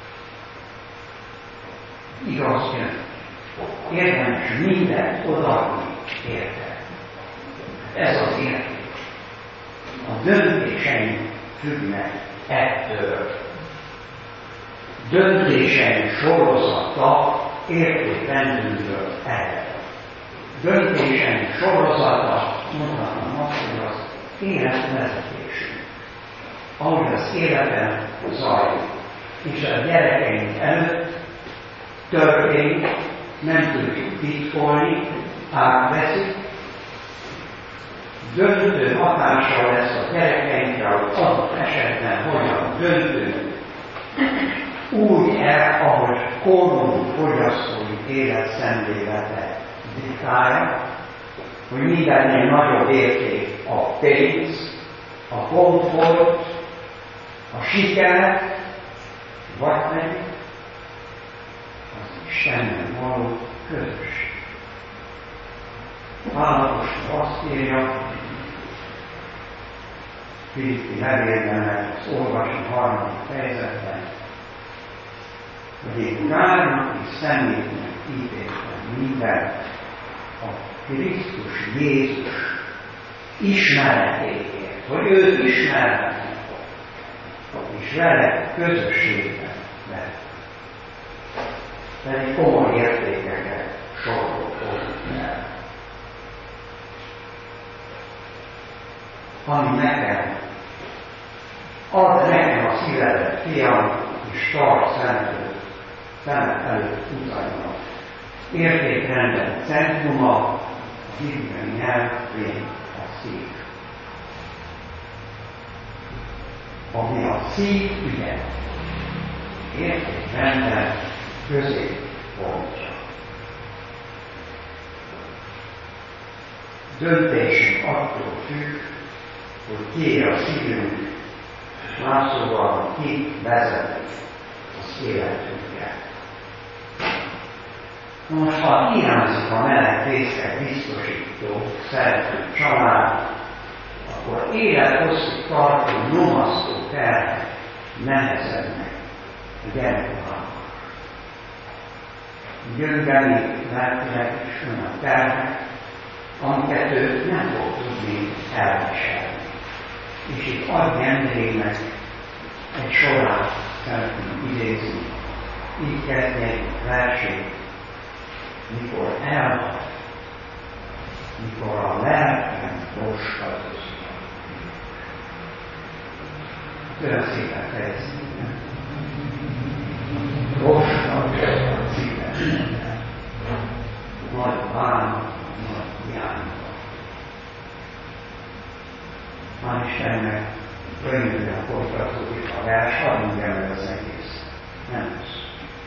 Igaz, érdemes mindent odaadni érte. Ez az érték. A döntéseink függnek ettől. Döntéseink sorozata értékrendünkből ered. Döntéseink sorozata, mondhatom azt, hogy az életvezetésünk, ahogy az életen zajlik, és a gyerekeink előtt történik, nem tudjuk titkolni, átveszik, döntő hatással lesz a gyerekeinkre, hogy adott esetben hogyan döntő, úgy el, ahogy korunk fogyasztói életszemlélete diktálja, hogy mindennél nagyobb érték a pénz, a komfort, a siker, vagy pedig az Istennel való közösség. Pálapostól azt írja, Filippi levélben, az olvasni harmadik fejezetben, hogy én kárnak és szemétnek ítéltem mindent a Krisztus Jézus ismeretéért, hogy őt ismerhetnek, és vele közösségben lett. Pedig komoly értékeket sorolok el. Ami nekem, ad nekem a szívedet, fiam, és tart szentről, szemet előtt utaznak. Értékrendben centruma, a hívői nyelvén a szív. Ami a szív ügye, értékrendben középpontja. Döntésünk attól függ, hogy ki a szívünk, más szóval ki vezeti a az életünkkel. Most, ha hiányzik a meleg részek biztosító, szerető család, akkor élethosszig tartó, nyomasztó terhek nehezednek a gyerekkorban. Gyöngeli lelkileg is olyan terhek, amiket ő nem fog tudni elviselni. És itt adj Endrének egy sorát szeretném idézni. Így kezdje egy versét, mikor elhat, mikor a lelkem roskadozik. Olyan szépen fejezni. Roskadozik a szívemben. Nagy bánat, nagy hiányban. Hál' Istennek könyvben folytatódik a vers, hadd mondjam el az egész. Nem az.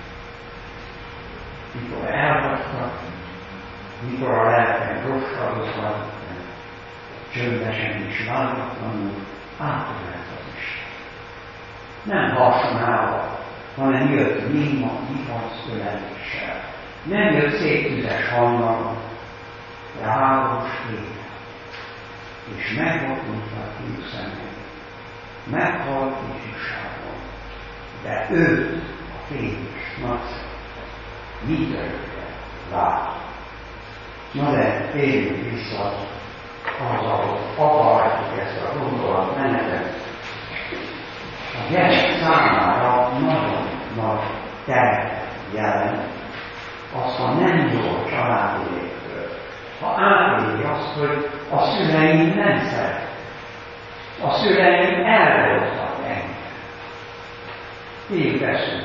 Mikor elhagytak, mikor a lelkem roskadozva, csöndesen és váratlanul átölelt az Isten. Nem hasonálva, hanem jött néma, vihasz öleléssel. Nem jött szép tüzes hanggal, de háborús élet. És megvakulta a fiú szemét. Meghalt ifjúságon, de őt a fényes nagyszerű vitörökre lát. Na de térjünk vissza az, ahol akarjuk ezt a gondolatmenetet. A gyerek számára nagyon nagy terhet jelent, azt, ha nem jó a családi létről. Ha átéli azt, hogy a szüleim nem szeret, a szüleim elvoltak engem. Így teszünk.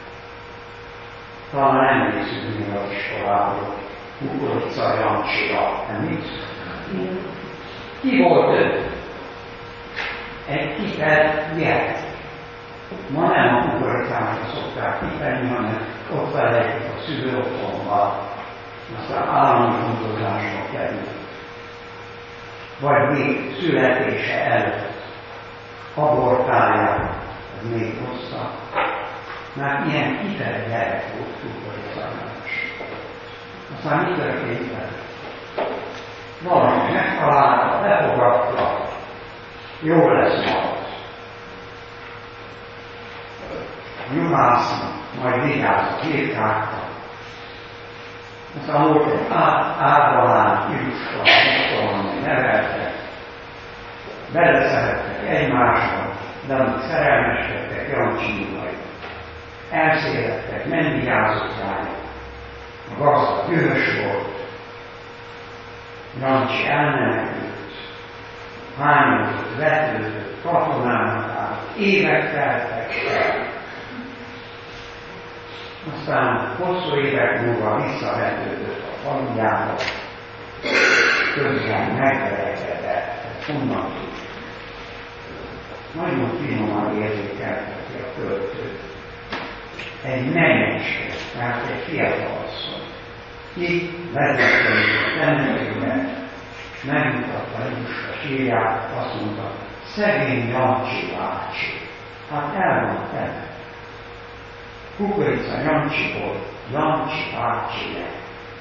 Talán emlékszünk még az iskolából, Kukorica Jancsira, emlékszünk? Ki volt ő? Egy kitett gyerek. Ma nem a kukoricának szokták kitenni, hanem ott felejtik a szülőotthonba, aztán állami gondozásra kerül. Vagy még születése előtt abortálják, ez még rosszabb. Mert ilyen kitett gyerek volt kukoricának. Aztán mi történt vele? Valami megtalálta, befogadta, jó lesz majd. Nyugásznak, majd vigyázz, kétkákta. Aztán volt egy árvalán, Iruska, nem nevelte. Beleszerettek egymásra, de amíg szerelmeskedtek, Jancsínai. Elszélettek, nem vigyázott rájuk. A gazda dühös volt. Jancsi elmenekült. Hányozott, vetődött, katonának állt. Évek teltek el. Aztán hosszú évek múlva visszavetődött a falujába, közben megverekedett, honnan tud. Nagyon finoman érzékelteti a költő. Egy menyeske, tehát egy fiatal asszony. Itt vezetőjük a temetőbe, megmutatta Iruska sírját, azt mondta, szegény Jancsi bácsi, hát el van tenne. Kukorica Jancsiból, Jancsi bácsi lett.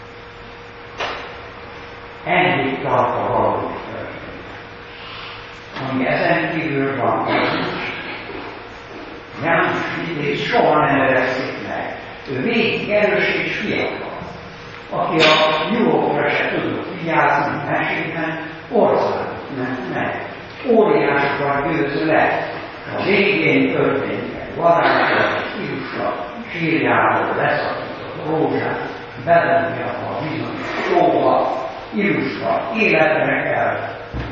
Ennyit tart a valós történet. Ami ezen kívül van, János Vitéz soha nem öregszik meg. Ő végig erős és fiatal. Aki a nyugodtra se tudott vigyázni mesében, országot ment meg. Óriásokat győz le. A végén történt egy varázslat, Iruska sírjából leszakított rózsát, belemja a bizonyos tóba, Iruska életre kell.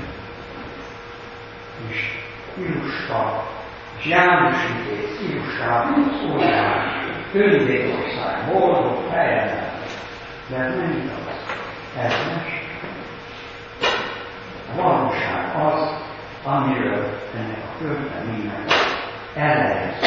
És Iruska, és János Vitéz Iruskából szólás, Könyvékország, boldog helyen. De ez nem igaz. Ez mese. A valóság az, amiről ennek a költeménynek elejez.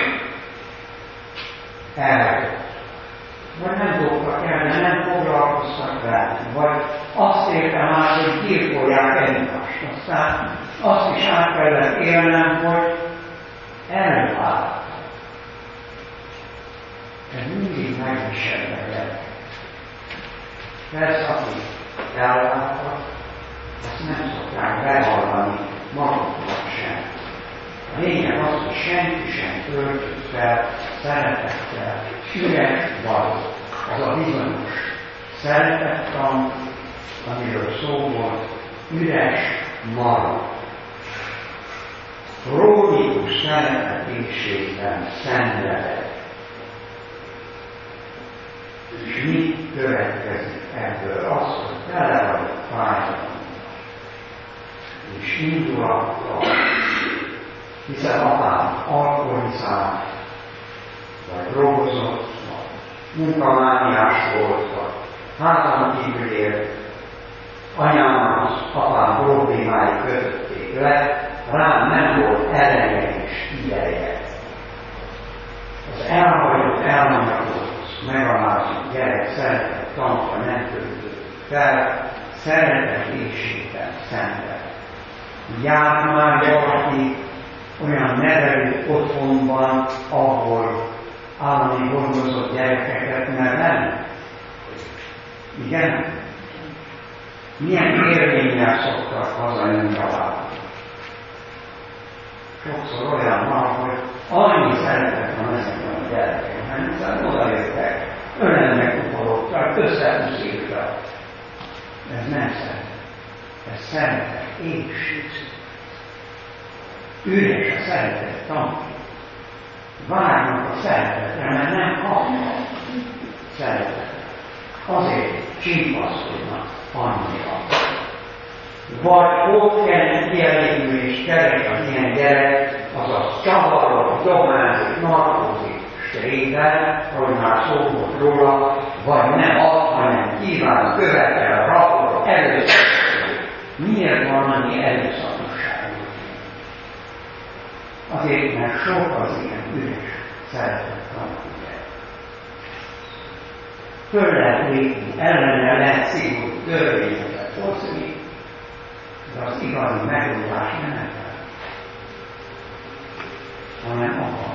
Eljött. Vagy nem dolgok el, de nem foglalkoztak vele. Vagy azt értem át, hogy gyilkolják egymást. Aztán azt is át kellett élnem, hogy előálltam. Persze, aki ellátta, ezt nem szokták bevallani maguknak sem. A lényeg az, hogy senki sem töltött fel szeretettel, üres vagy, az a bizonyos szeretettan, amiről szó volt, üres marad. Krónikus szeretetésségben szenvedett. És mit következik ebből? Az, hogy tele vagy fájdalom. És indulattal, hiszen apám alkoholizál, vagy rogozott, vagy munkamániás volt, vagy házon kívül élt, anyám az apám problémái kötötték le, rám nem volt eleje és ideje. Az elhagyott, elmagyarozott, megalázott gyerek szeretett tanulva nem töltött fel, szeretett éjségben szenved. Jár már valaki olyan nevelő otthonban, ahol állami gondozott gyerekeket nevel? Igen? Milyen érvényel szoktak hazajönni a lábban? Sokszor olyan van, hogy annyi szeretet van ezekben a gyerekekben, hiszen odajöttek, ölelnek kuporodtak, összehúzíttak. Ez nem szeretet. Ez szeretet, égség. Üres a szeretet tanul. Várnak a szeretetre, mert nem kapnak szeretetet. Azért csimpaszkodnak annyira. Vagy ott kell kielégülést keres az ilyen gyerek, azaz csavarok, domázik, narkózik, strétel, ahogy már szó volt róla, vagy nem ad, hanem kíván, követel, rakol, előszakosság. Miért van annyi előszakosság? Azért, mert sok az ilyen üres szeretet tanulja. Föl lehet lépni, ellene lehet szigorú törvényeket hozni, de az igazi megoldás nem ebben, hanem abban.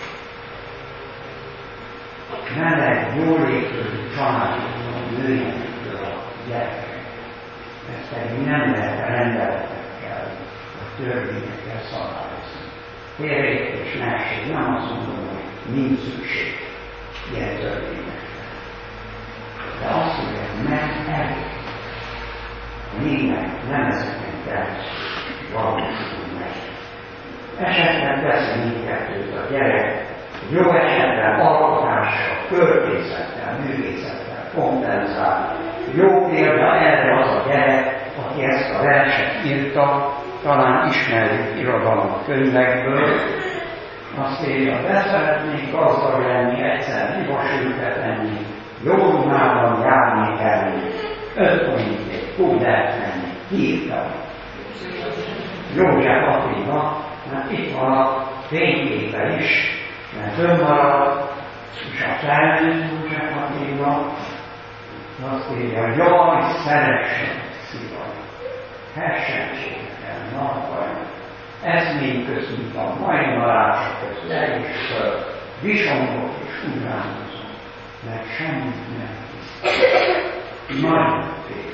Nem lehet jól létező családokban nőjenektől a gyerekek. Ezt pedig nem lehet a rendeletekkel, a törvényekkel szabályozni. Félreértés másik, nem azt mondom, hogy nincs szükség ilyen törvényekre. De azt mondja, hogy meg elég. Minden nem ezeken keresztül valósul meg. Esetleg vesz mindkettőt a gyerek, jó esetben alkotással, költészettel, művészettel kompenzál. Jó példa erre az a gyerek, aki ezt a verset írta, talán ismerjük irodalom könyvekből. Azt írja, de szeretnék gazdag lenni, egyszer livasültet enni, jó ruhában járni elni, ötforinték, úgy lehet menni, hívtam. József Attila, mert itt van a fényképe is, mert fönnmarad, és a felnőtt József Attila azt írja, jaj, szeressen szívam, hessenségekkel, napvajon, eszmény közt, mint a mai marások közt, le is föl, visongok és ugránozom, mert semmit nem hisz. Nagyon fél.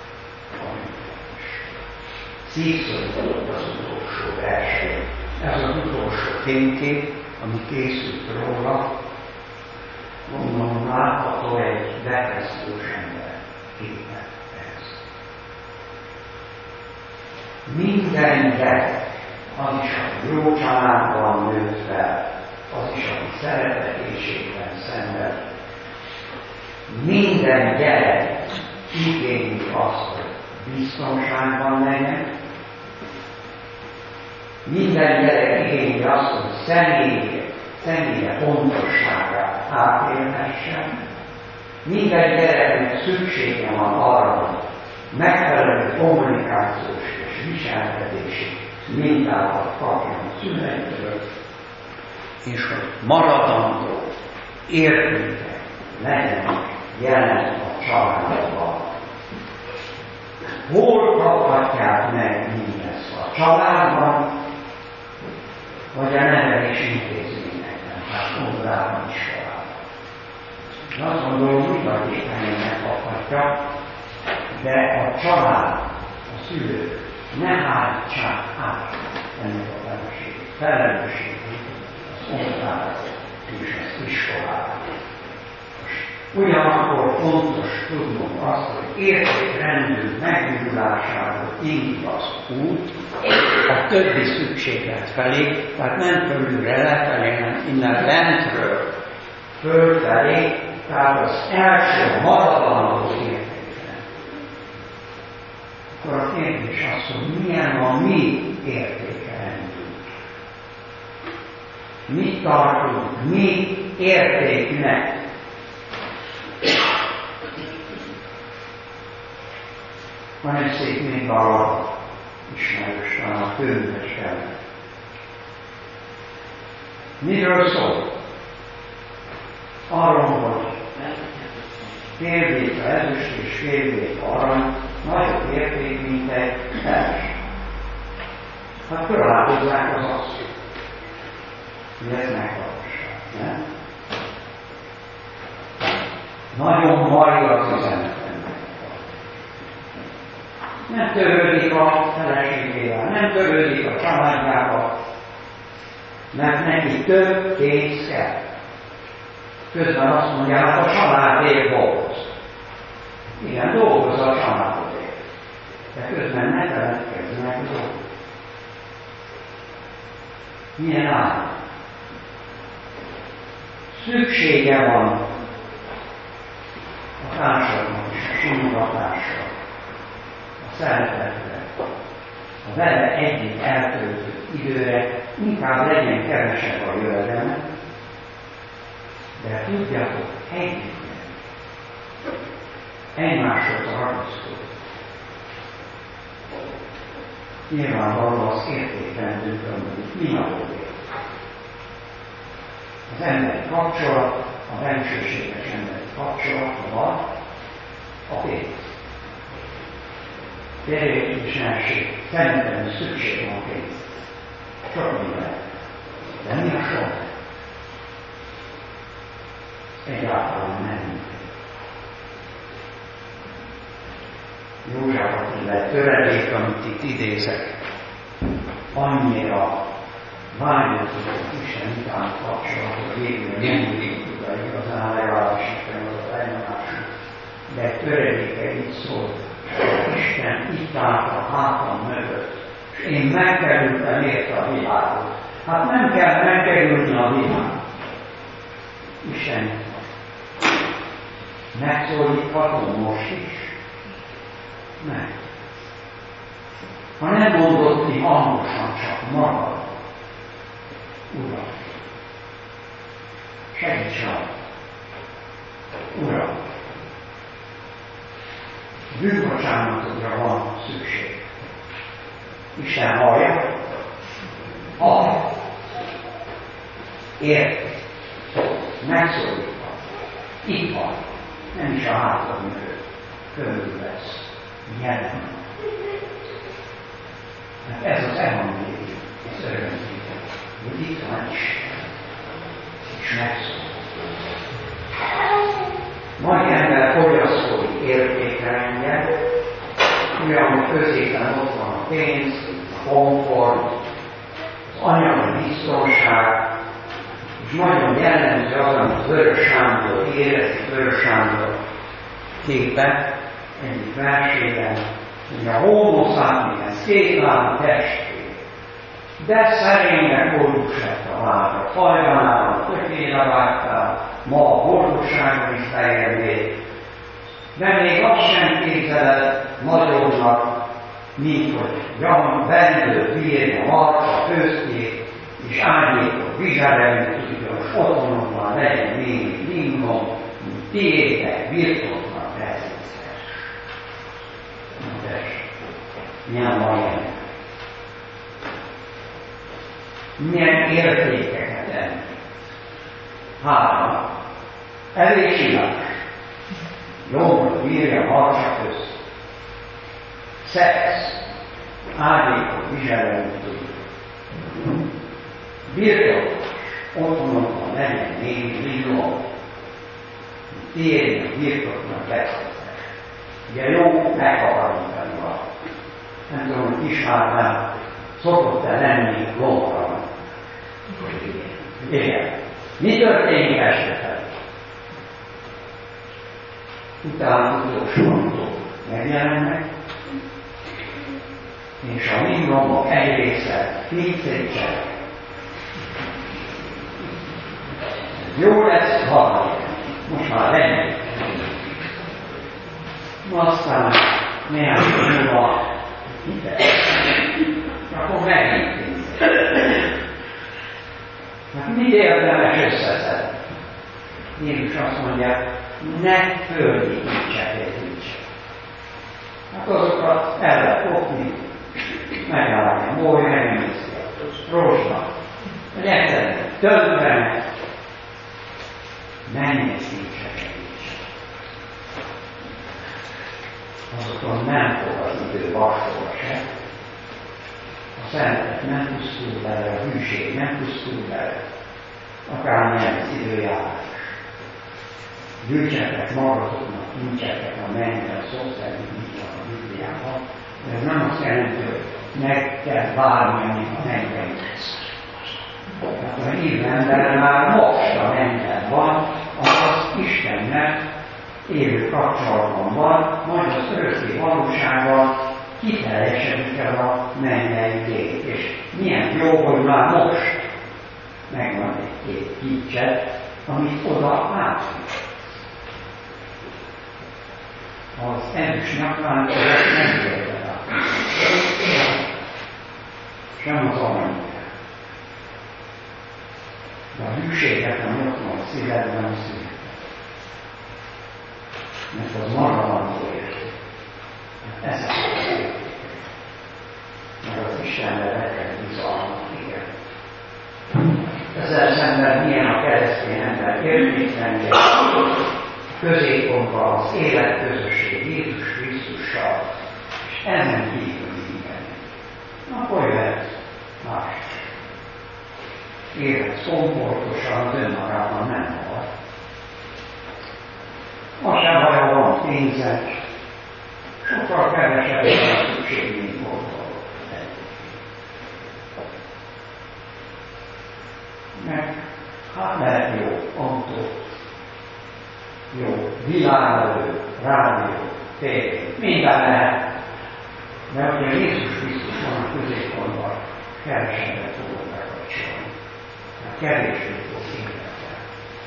Szívszorított az utolsó verseny. Ez az utolsó fénykép, ami készült róla, gondolom látható egy depressziós ember képet ez. Minden gyerek, az is, aki jó családban nőtt fel, az is, aki szeretetésében szenved, minden gyerek igényli azt, hogy biztonságban legyen, minden gyerek igényli azt, hogy személye, személye fontosságát átélhessen, minden gyereknek szüksége van arra, hogy megfelelő kommunikációs és viselkedési mintákat kapjon a szüleitől, és hogy maradandó értéke legyen jelen a családban. Hol kaphatják meg mindezt? A családban, vagy a nevelés intézményekben, hát óvodában, iskolában. És azt gondolom, hogy nagyítani megkaphatja, de a család, a szülők ne hártsák át ennek a feleségét, felelősségét az óvodára és az iskolára. Ugyanakkor fontos tudnunk azt, hogy értékrendünk megnyúlásáról indul az út a többi szükséglet felé, tehát nem fölülre lefelé, hanem innen lentről fölfelé, tehát az első maradandó értékrend. Akkor a kérdés az, hogy milyen a mi értékrendünk. Mit tartunk mi értéknek? Van egy szép még valami ismerős, talán a Főműves kellett. Miről szól? Arról, hogy fél véta ezüst és fél véta arany nagyobb érték, mint egy vers. Hát fölállhozzák az azt, hogy ez megvalóság, nem? Nagyon marja az üzenet. Nem törődik a feleségével, nem törődik a családjával, mert neki több pénz kell. Közben azt mondja, hát a családért dolgoz. Igen, dolgoz a családért. De közben ne feledkezzenek dolgozni. Milyen állam? Szüksége van a társadalomnak is, a simogatásra, a szeretetre, a vele együtt eltöltött időre, inkább legyen kevesebb a jövedelme, de tudjátok, együtt egymáshoz ragaszkodni. Nyilvánvalóan az értékrendünkön, hogy mi a dolgért. Az emberi kapcsolat, a bensőséges emberi kapcsolatban a pénz. Gyerek és másik, szerintem szükség van pénz. Sok minden. De mi a sok? Egyáltalán nem. József Attila töredék, amit itt idézek, annyira vágyott, hogy az Isten után kapcsolatot végül nem úgy tudja igazán legalábbis Isten az elnyomásunk. De töredéke így szól, Isten itt állt a hátam mögött, és én megkerültem érte a világot. Hát nem kell megkerülni a világot. Isten megszólíthatom most is. Meg. Ha nem mondod ki hangosan, csak magad, Uram, segíts rá, Uram, bűnbocsánatodra van szükség. Isten hallja, hallja, érti, megszólítva, itt van, nem is a hátad mögött, körül lesz. Jelen. Hát ez az evangélium, az örömhír, hogy itt van Isten, és megszól. Mai ember fogyasztói értékrendje, olyan, hogy középen ott van a pénz, a komfort, az anyagi biztonság, és nagyon jellemző az, amit Vörös Sándor érez, Vörös Sándor képe, egyik versében, hogy a homo sapiens két lábú testvér, de szerényre korús lett a vára, hajlanával tökéle vágtál, ma a boldogságon is feljebb. De még azt sem képzeled nagyobbnak, mint hogy gyan vendő bírja marca köztét, és ágyékot viselni tudja, és otthonokban legyen még lingom, mint tiétek birtoknak lesz. Milyen van ilyen? Milyen értékeket említ? Három. Elégségás. Jól bírja harca közt. Szex. Ágyékot viselni tudja. Birtokos. Otthonokban legyen még lingom. tiédnek, birtoknak beszéltek. Ugye jó meghaladítani van. Nem tudom, hogy Kismárnál szokott-e lenni lomban. Igen. Mi történik este felé? Utána utolsó autó megjelennek, és a mi lombok egy része pincécsel. Jó lesz, ha most már lenni. Aztán néhány múlva ide. Akkor megint pincécsel. Hát mit érdemes összeszedni? Jézus azt mondja, ne földi nincsek egy nincsek. Hát azokat el lehet kopni, megállni a moly, megemészti a rózsnak, vagy egyszerűen tönkrenek, mennyez nincsek egy nincsek. Azokon nem fog az idő vaksóra se. A szeretet nem pusztul bele, a hűség nem pusztul bele, akármilyen az időjárás. Gyűjtsetek magatoknak, nincseket a mennyben, szó szerint nincs a Bibliában, de ez nem azt jelenti, hogy meg kell várni, amíg a mennyben lesz. Tehát a hívő ember már most a mennyben van, az Istennek élő kapcsolatban van, majd az örökké valósággal kiteljesedik el a mennyei lét. És milyen jó, hogy már most megvan egy-két kincset, amit oda látunk. Az erős nyakán nem érte rá. Sem az aranyra. De a hűséget a nyakban a szívedben született. Mert az maradandó érték. Ez a érték. Mert az Istenre vetett bizalmat, igen. Ezzel szemben milyen a keresztény ember értéklenül középpontban az élet közösség Jézus Krisztussal, és ezen kívül minden. Akkor jöhet más. Élet komfortosan az önmagában nem volt. Ma sem vajon van pénzed, sokkal kevesebb a szükség, mint gondolok. Meg hát lehet jó autó, jó világelő, rádió, tévé, minden lehet. De hogyha Jézus Krisztus van a középpontban, kevesebbet fogod bekapcsolni. Mert kevésbé fog érdekelni.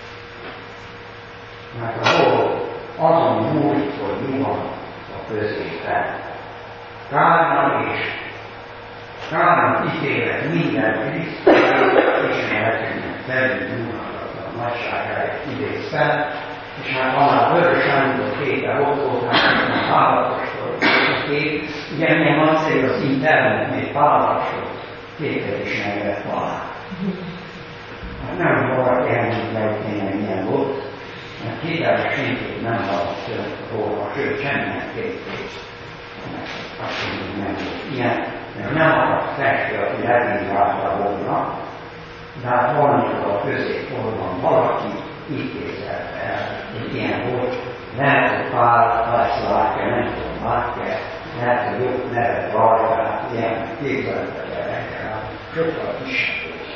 Mert a dolog azon múlik, hogy mi van a középen. Kárnak és kárnak ítélet minden Krisztus ismeretünknek felül nyúlhatatlan nagyságáért idézve, és hát annál vörös ányúdott képe ott volt, hát a pálatosról a kép, ugye milyen nagyszerű az internet, még pálatosról képet is meg lehet találni. Hát nem valaki elmondjuk le, hogy tényleg milyen volt, mert kételre senkit nem hallott róla, sőt, semminek képét. Azt mondjuk nem volt ilyen, mert nem akart festő, aki elindulásra volna, de hát valamikor a középpontban valaki így képzelte el, hogy ilyen volt. Lehet, hogy Pál, Lászlóákja, nem tudom, Lászlóákja, lehet, hogy jobb nevet rajta, hát ilyen képzelte el nekem, sokkal kisebb volt.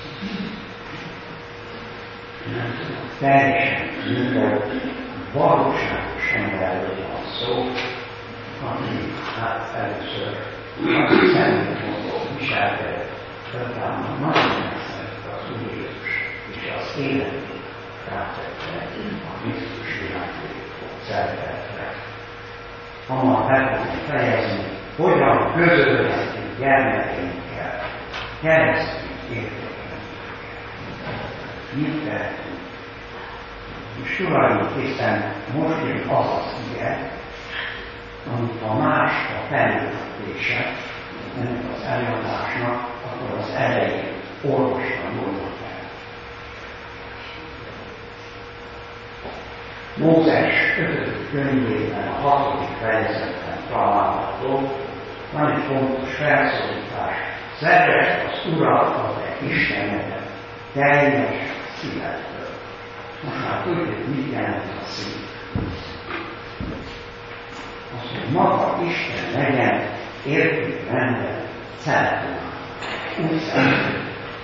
Nem tudom, teljesen minden valóságos emberről van szó, ami hát először azt szemben mondom, viselkedett, utána nagyon megszerette az Úr Jézus, és az életét rátette a Krisztus világét szeretetre. Hamar be fogjuk fejezni, hogyan közölhetünk gyermekeinkkel, keresztény értékeinkkel. Mit tehetünk? És tulajdonképpen most jön az az ige, amit a más a felültetése, ennek az előadásnak, akkor az elején orvosra mondott el. Mózes ötödik könyvében, a hatodik fejezetben található, van egy fontos felszólítás. Szeresd az Urat, a te Istenedet, teljes szívedből. Most már tudjuk, mit jelent a szív. Az, hogy maga Isten legyen értékrendben centrum. Úgy szerint.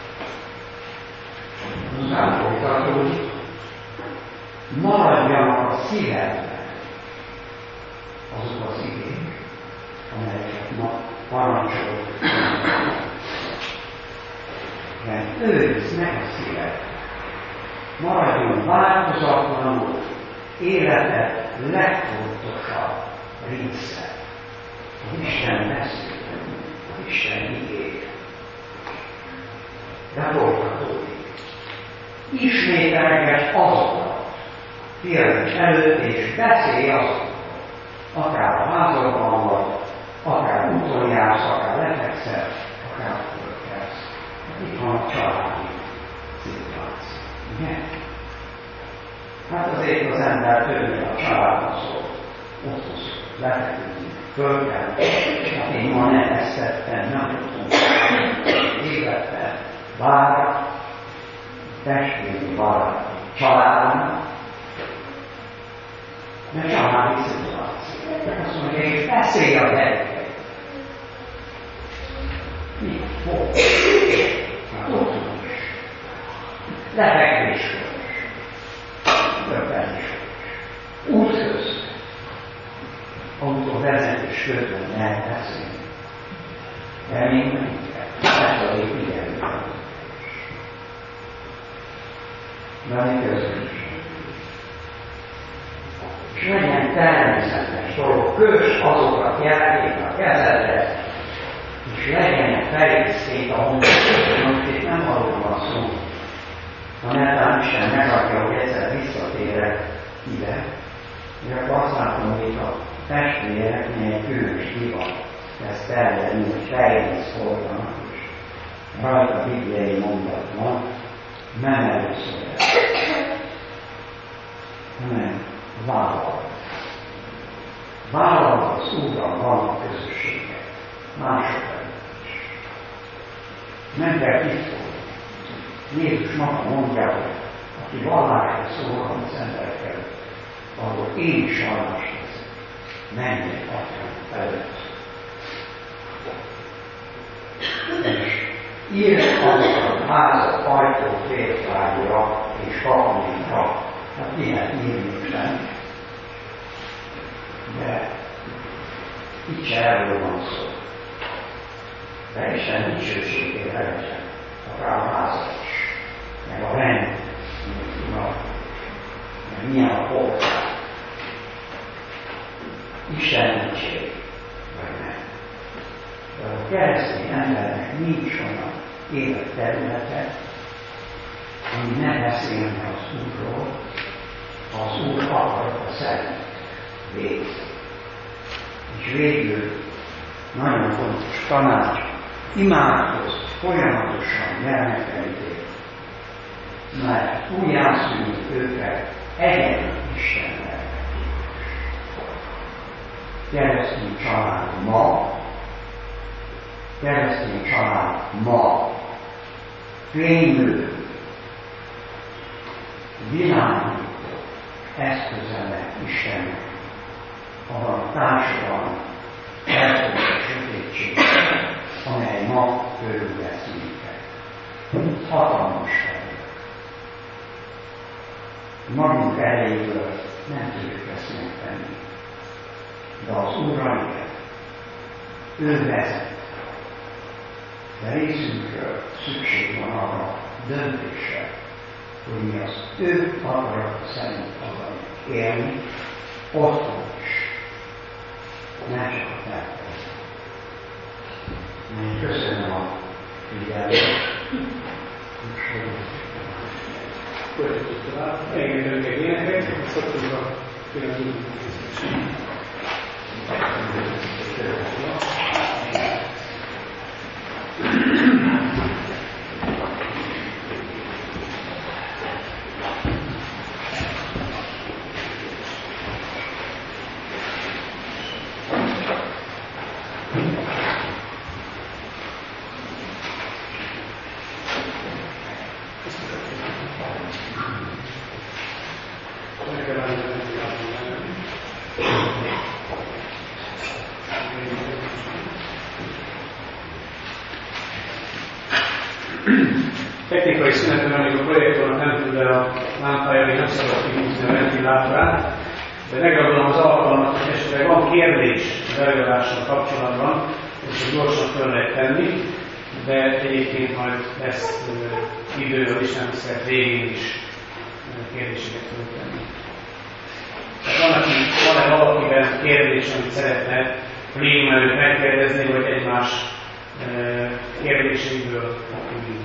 Utána folytatódik, maradjanak a szívedben azok az igék, amelyeket ma parancsolok. Mert őrizd meg a szíved. Maradjon változatlanul életed legfontosabb része. Az Isten beszél, az Isten igék. De folytatódik. Ismételges azokat, félnek előtt, és beszélj azokat, akár a házadban vagy, akár úton jársz, akár lefekszel, akár fölkelsz. Itt van a családi szituáció, ugye? Hát azért az ember többé a családban szól, otthon szól, lefeküdni, fölkelni, hát én ma nem ezt tettem, nem tudtunk, életben, bár testvéri baráti családon, de családi szituáció. Azt mondja, és beszélj a gyerekek. Mi? Hol? Hát otthon is. Lefekvéskor is. Többen is. Útközt. Autóvezetés közben lehet beszélni. De még nem kell. Ez az építőben. De mi közben is. És legyen természetes dolog, kös azokat jelentét a kezedre, és legyen fejleszték a munkákat. Most itt nem arról van szó, ha netán Isten megadja, hogy egyszer visszatérek ide, és akkor azt látom, hogy a testvérek milyen különös divat lesz terjedni, hogy fejlesz fordanak, és rajta bibliai mondat van, nem először el, hanem vállal. Vállal az Úrral van a közösséget, másokra is. Nem kell titkolni. Jézus maga mondja, hogy aki vallásra szólal az emberek előtt, ahol én is vallást teszek, menjek atyám előtt. És írt azokat a házat, ajtót, fértvágyra és kapunkra, hát ilyet írni sem. De itt se erről van szó. De Isten dicsőségére legyen akár a házat is, meg a rend, meg milyen a polgár. Isten dicség, vagy nem. De a keresztény embernek nincs olyan életterülete, ami ne beszélne az Úrról, az Úr akarata szerint végzi. És végül nagyon fontos tanács, imádkozz folyamatosan gyermekeidért, mert újjászülünk őket egyetlen Istennel. Keresztény család ma, keresztény család ma fénylő, világító eszköze Istennek, ahol a társadalom elfogadja a sötétség, amely ma körülvesz minket. Hatalmas terület. Magunk erejéből nem tudjuk ezt megtenni. De az Úrra igen. Ő vezet. De részünkről szükség van arra döntésre, hogy mi az ő akarata szerint akarunk élni, otthon is. Nem csak a telkezni. Én köszönöm a figyelmet. Folytatjuk tovább. Engedünk egy énekek, a szoktunkra különböző. esetben, amikor a projektornak nem tud el a lámpája, még nem szabad kihúzni a ventilátorát, de megragadom az alkalmat, hogy esetleg van kérdés az előadással kapcsolatban, és gyorsan föl lehet tenni, de egyébként majd lesz uh, idő az Isten tisztelet végén is uh, kérdéseket föltenni. Van, aki, van-e valakiben kérdés, amit szeretne plénum előtt megkérdezni, vagy egymás uh, kérdéseiből tudni?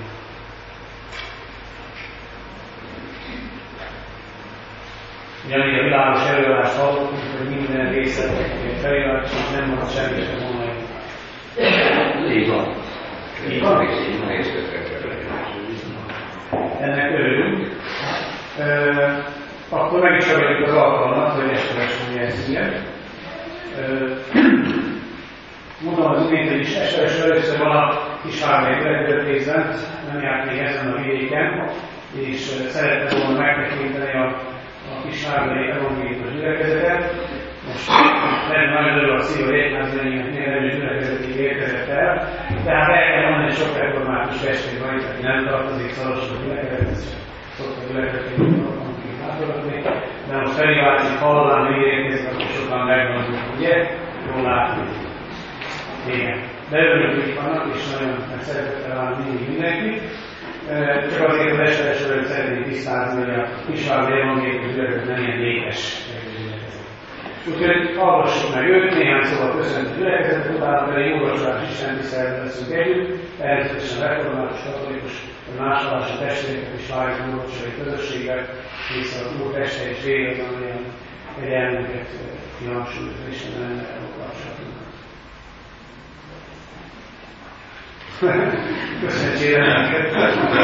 Ugyanígy a világos előadást hallottunk, hogy minden részletet feliratot, és nem marad semmi sem mondani. Így van. Így van? Ennek örülünk. E, akkor meg is ragadjuk az alkalmat, hogy esetlegesen jelzőjek. E, mondom az imént, hogy is esetlegesen először van a Kisvármely gyülekezetrészben, nem járt még ezen a vidéken, és szeretne volna megtekinteni a a Kisvármely evangélikus gyülekezetet. Most nem nagyon örül a szív, hogy egyházmegyének milyen erős gyülekezetig érkezett el. Tehát el kell mondani, hogy sok református testvég van itt, aki nem tartozik szorosan a gyülekezethez, szokta a gyülekezetet látogatni. De most felhívásig hallán még érkezik, akkor sokan megmondjuk, ugye? Jól látni. Igen. De örülök, hogy vannak, és nagyon meg szeretettel válni mindig mindenki. Csak azért az esetesről szeretnék tisztázni, hogy a Kisvármely evangélikus gyülekezet nem ilyen létes gyülekezet. Úgyhogy hallgassuk meg őt, néhány szóval köszöntő gyülekezetet, utána pedig jóvasolás Isten tiszteletben leszünk együtt, természetesen református, katolikus, vagy másolási testvéreket is várjuk jóvasolai közösséget, hiszen az Úr teste és vége van olyan kegyelmünket kihangsúlyozva Isten emberrel kapcsolatunkat. Köszönjük neked!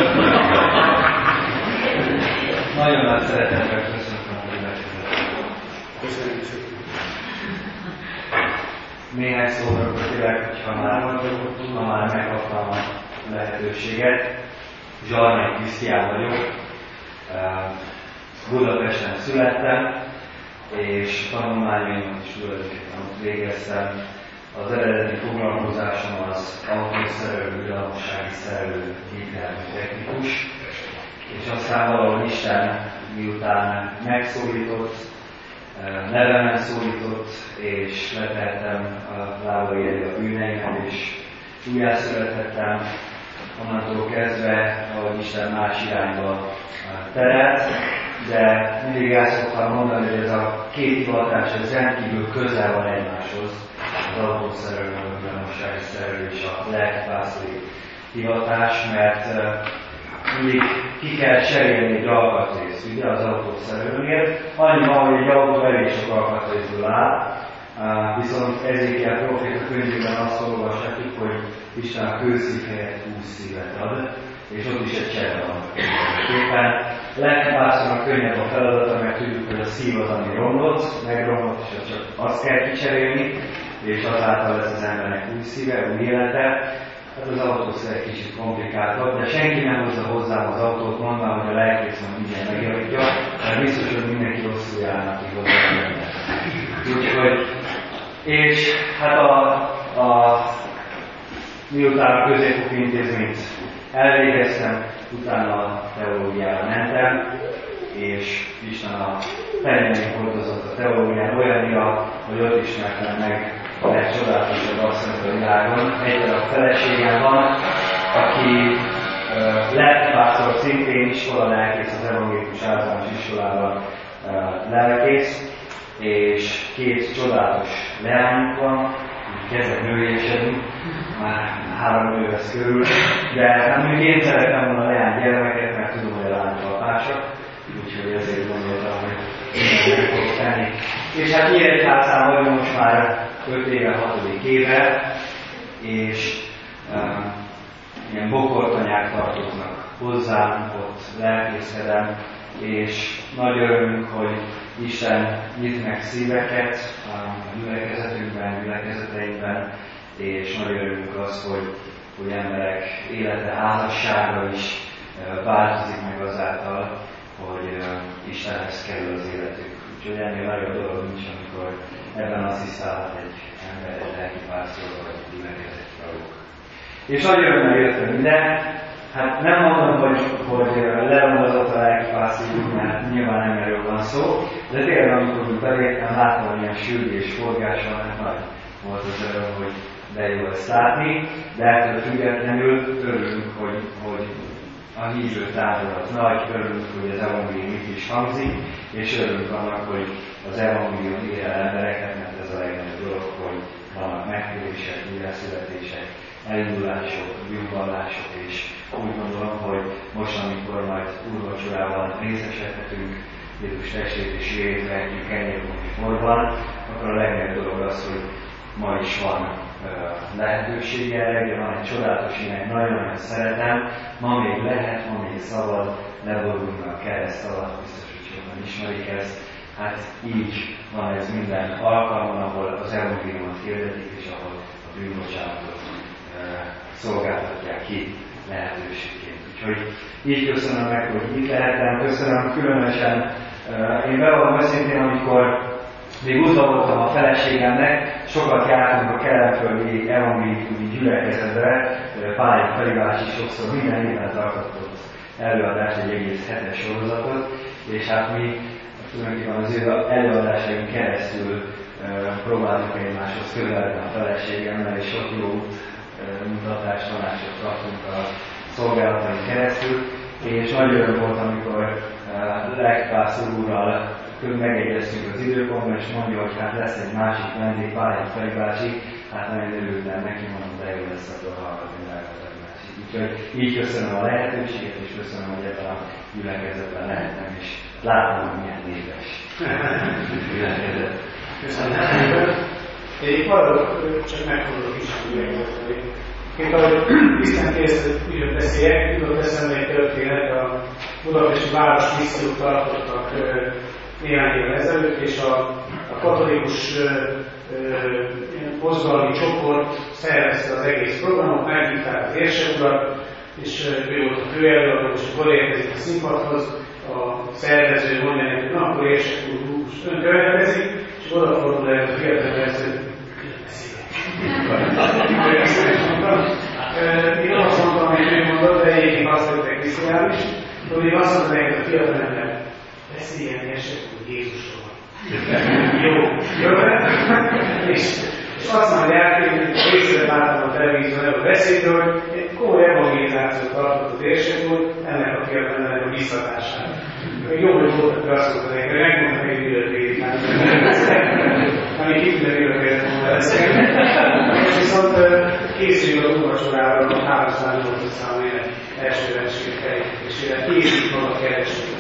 Nagyon nagy szeretettel köszöntöm a gyülekezetet. Köszönjük szépen! Néhány szóra beszélek, hogyha már, ha már megkaptam a lehetőséget. Zsarnai Krisztián vagyok. Budapesten születtem, és tanulmányaimat is tulajdonképpen ott végeztem. Az eredeti foglalkozásom az autószerelő, villamossági szerelő, gépjármű technikus, és aztán valahogy Isten miután megszólított, nevemen szólított, és letehettem a lábai elé a bűneimet, és újjászületettem, onnantól kezdve, ahogy Isten más irányba terelt, de mindig el szoktam mondani, hogy ez a két hivatás, ez rendkívül közel van egymáshoz, az autószerelő, a villamossági szerelő és a lelkipásztori hivatás, mert mindig ki kell cserélni egy alkatrészt, ugye az autószerelőnél. Annyi van, hogy egy autó elég sok alkatrészből áll, viszont Ezékiel próféta könyvében azt olvashatjuk, hogy Isten a kőszív helyett húsz szívet ad, és ott is egy csere van. Éppen lelkipásztornak könnyebb a feladata, mert tudjuk, hogy a szív az, ami romlott, megromlott, és csak azt kell kicserélni, és azáltal lesz az embernek új szíve, új élete. Hát az autószer egy kicsit komplikáltabb, de senki nem hozza hozzám az autót, mondván, hogy a lelkész majd mindjárt megjavítja, mert biztos, hogy mindenki rosszul járnak, aki hozzá. Úgyhogy, és hát a, a miután a középfokú intézményt elvégeztem, utána a teológiára mentem, és Isten a fenyelén hordozott a teológián olyannyira, hogy ott ismertem meg a legcsodálatosabb asszonyt a világon. Egyre a feleségem van, aki uh, lelkipásztor, szintén iskola lelkész, az evangélikus általános iskolában uh, lelkész, és két csodálatos leányunk van, kezdek nőjesedni, már három nő lesz körül, de hát mondjuk én szeretem volna a leány gyermeket, mert tudom, hogy a lányok apásak, úgyhogy ezért gondoltam, hogy mindent meg fogok tenni. És hát Nyíregyházán vagyunk most már öt éve, hatodik éve, és um, ilyen bokortanyák tartoznak hozzám, ott lelkészkedem, és nagy örömünk, hogy Isten nyit meg szíveket a gyülekezetünkben, gyülekezeteinkben, és nagy örömünk az, hogy, hogy emberek élete, házassága is változik meg azáltal, hogy Istenhez kerül az életük. Úgyhogy ennél nagyobb dolog nincs, amikor ebben asszisztálhat egy ember, egy lelkipásztor vagy gyülekezeti tagok. És nagy örömmel jöttem ide, Hát nem mondom, hogy, hogy lerombozott a lelkipásztorunk, mert nyilván nem erről van szó, de tényleg amikor úgy beléptem, láttam ilyen sürgés, forgással, mert nagy volt az öröm, hogy de jó ezt látni, de ettől függetlenül örülünk, hogy, hogy a hívő táborat nagy, örülünk, hogy az evangélium itt is hangzik, és örülünk annak, hogy az evangélium ér el embereket, mert ez a legnagyobb dolog, hogy vannak megtérések, újjászületések, elindulások, bűnvallások, és úgy gondolom, hogy most, amikor majd úrvacsorában részesedhetünk, Jézus testét és vérét vehetjük ennyi forban, akkor a legnagyobb dolog az, hogy ma is van uh, lehetősége erre, van egy csodálatos ének, nagyon-nagyon szeretem, ma még lehet, ma még szabad leborulni a kereszt alatt, biztos, hogy sokan ismerik ezt. Hát így van ez minden alkalommal, ahol az evangéliumot hirdetik, és ahol a bűnbocsánatot uh, szolgáltatják ki lehetőségként. Úgyhogy így köszönöm meg, hogy itt lehetem, köszönöm különösen. Uh, én bevallom őszintén, amikor még útva voltam a feleségemnek, sokat jártunk a kelenföldi evangéliumi gyülekezetbe, Pályi Felibás is sokszor minden éven tartott előadást, egy egész hetes sorozatot, és hát mi tulajdonképpen az ő előadásaink keresztül uh, próbáltuk egymáshoz közeledni a feleségemmel, és sok jó mutatást, tanácsot kaptunk a szolgálatain keresztül, és nagy öröm volt, amikor uh, lelkipásztor úrral megegyeztünk az időpontban, és mondja, hogy hát lesz egy másik vendég, Pályi Felibási, hát nagyon örültem neki, mondom, de jó lesz akkor hallgatni Pályi. Úgyhogy így köszönöm a lehetőséget, és köszönöm, hogy ebben a gyülekezetben lehetem, és látom, hogy milyen néves gyülekezet. Köszönöm. Én maradok, csak megfordulok is a gyülekezetben. Mint ahogy Isten készítőt beszéljek, tudott eszembe egy történet, a budapesti város missziót tartottak néhány évvel ezelőtt, és a, a katolikus mozgalmi csoport szervezte az egész programot, meghívták az érsek urat, és ő volt a főelőadó, és akkor érkezik a színpadhoz, a szervező mondja neki, hogy na, akkor érsek úr, ön következik, és odafordul el a fiatalvező, én azt mondtam, hogy ő mondott, de egyébként azt vettek Krisztián is, hogy én azt mondtam neked a fiatal ember, beszéljen érsek úr Jézusról. Jó, jó, és, és azt mondják, hogy részre láttam a televízión a beszédről, hogy egy komoly evangelizációt tartott az érsek úr, ennek a fiatal embernek a biztatását. Jó, hogy voltak, hogy azt mondta neked, hogy megmondtak egy üdvözlét, ami kitűnő üdvözlét volna beszélni. És viszont készüljük a úrvacsorára a háromszáznyolcvan számú első versenyen felépítésére, készít maga keresünk.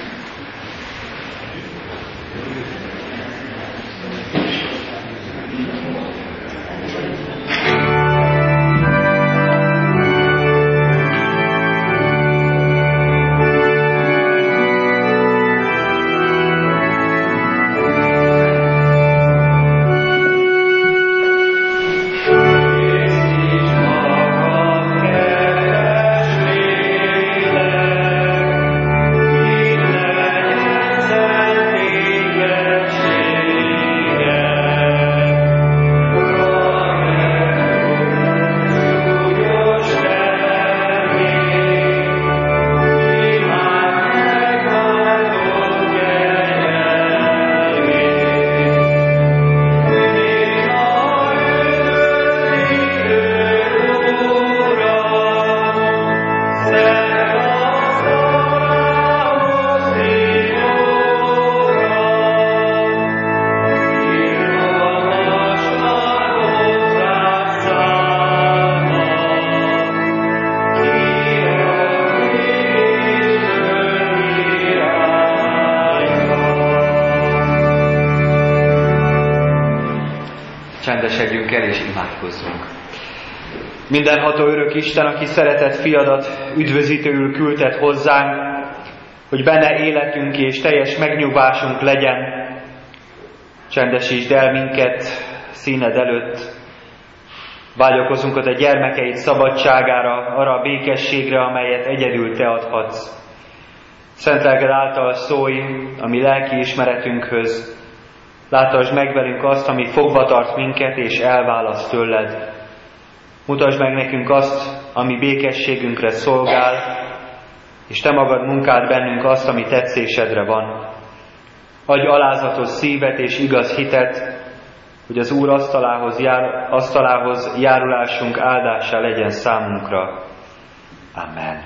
Csendesedjünk el és imádkozzunk. Mindenható örök Isten, aki szeretett fiadat üdvözítőül küldted hozzánk, hogy benne életünk és teljes megnyugvásunk legyen, csendesítsd el minket színed előtt. Vágyakozunk a te gyermekeid szabadságára, arra a békességre, amelyet egyedül te adhatsz. Szent lelked által szólj a mi lelki ismeretünkhöz, látasd meg velünk azt, ami fogva tart minket és elválaszt tőled. Mutasd meg nekünk azt, ami békességünkre szolgál, és Te magad munkád bennünk azt, ami tetszésedre van. Adj alázatos szívet és igaz hitet, hogy az Úr asztalához, jár, asztalához járulásunk áldásá legyen számunkra. Amen.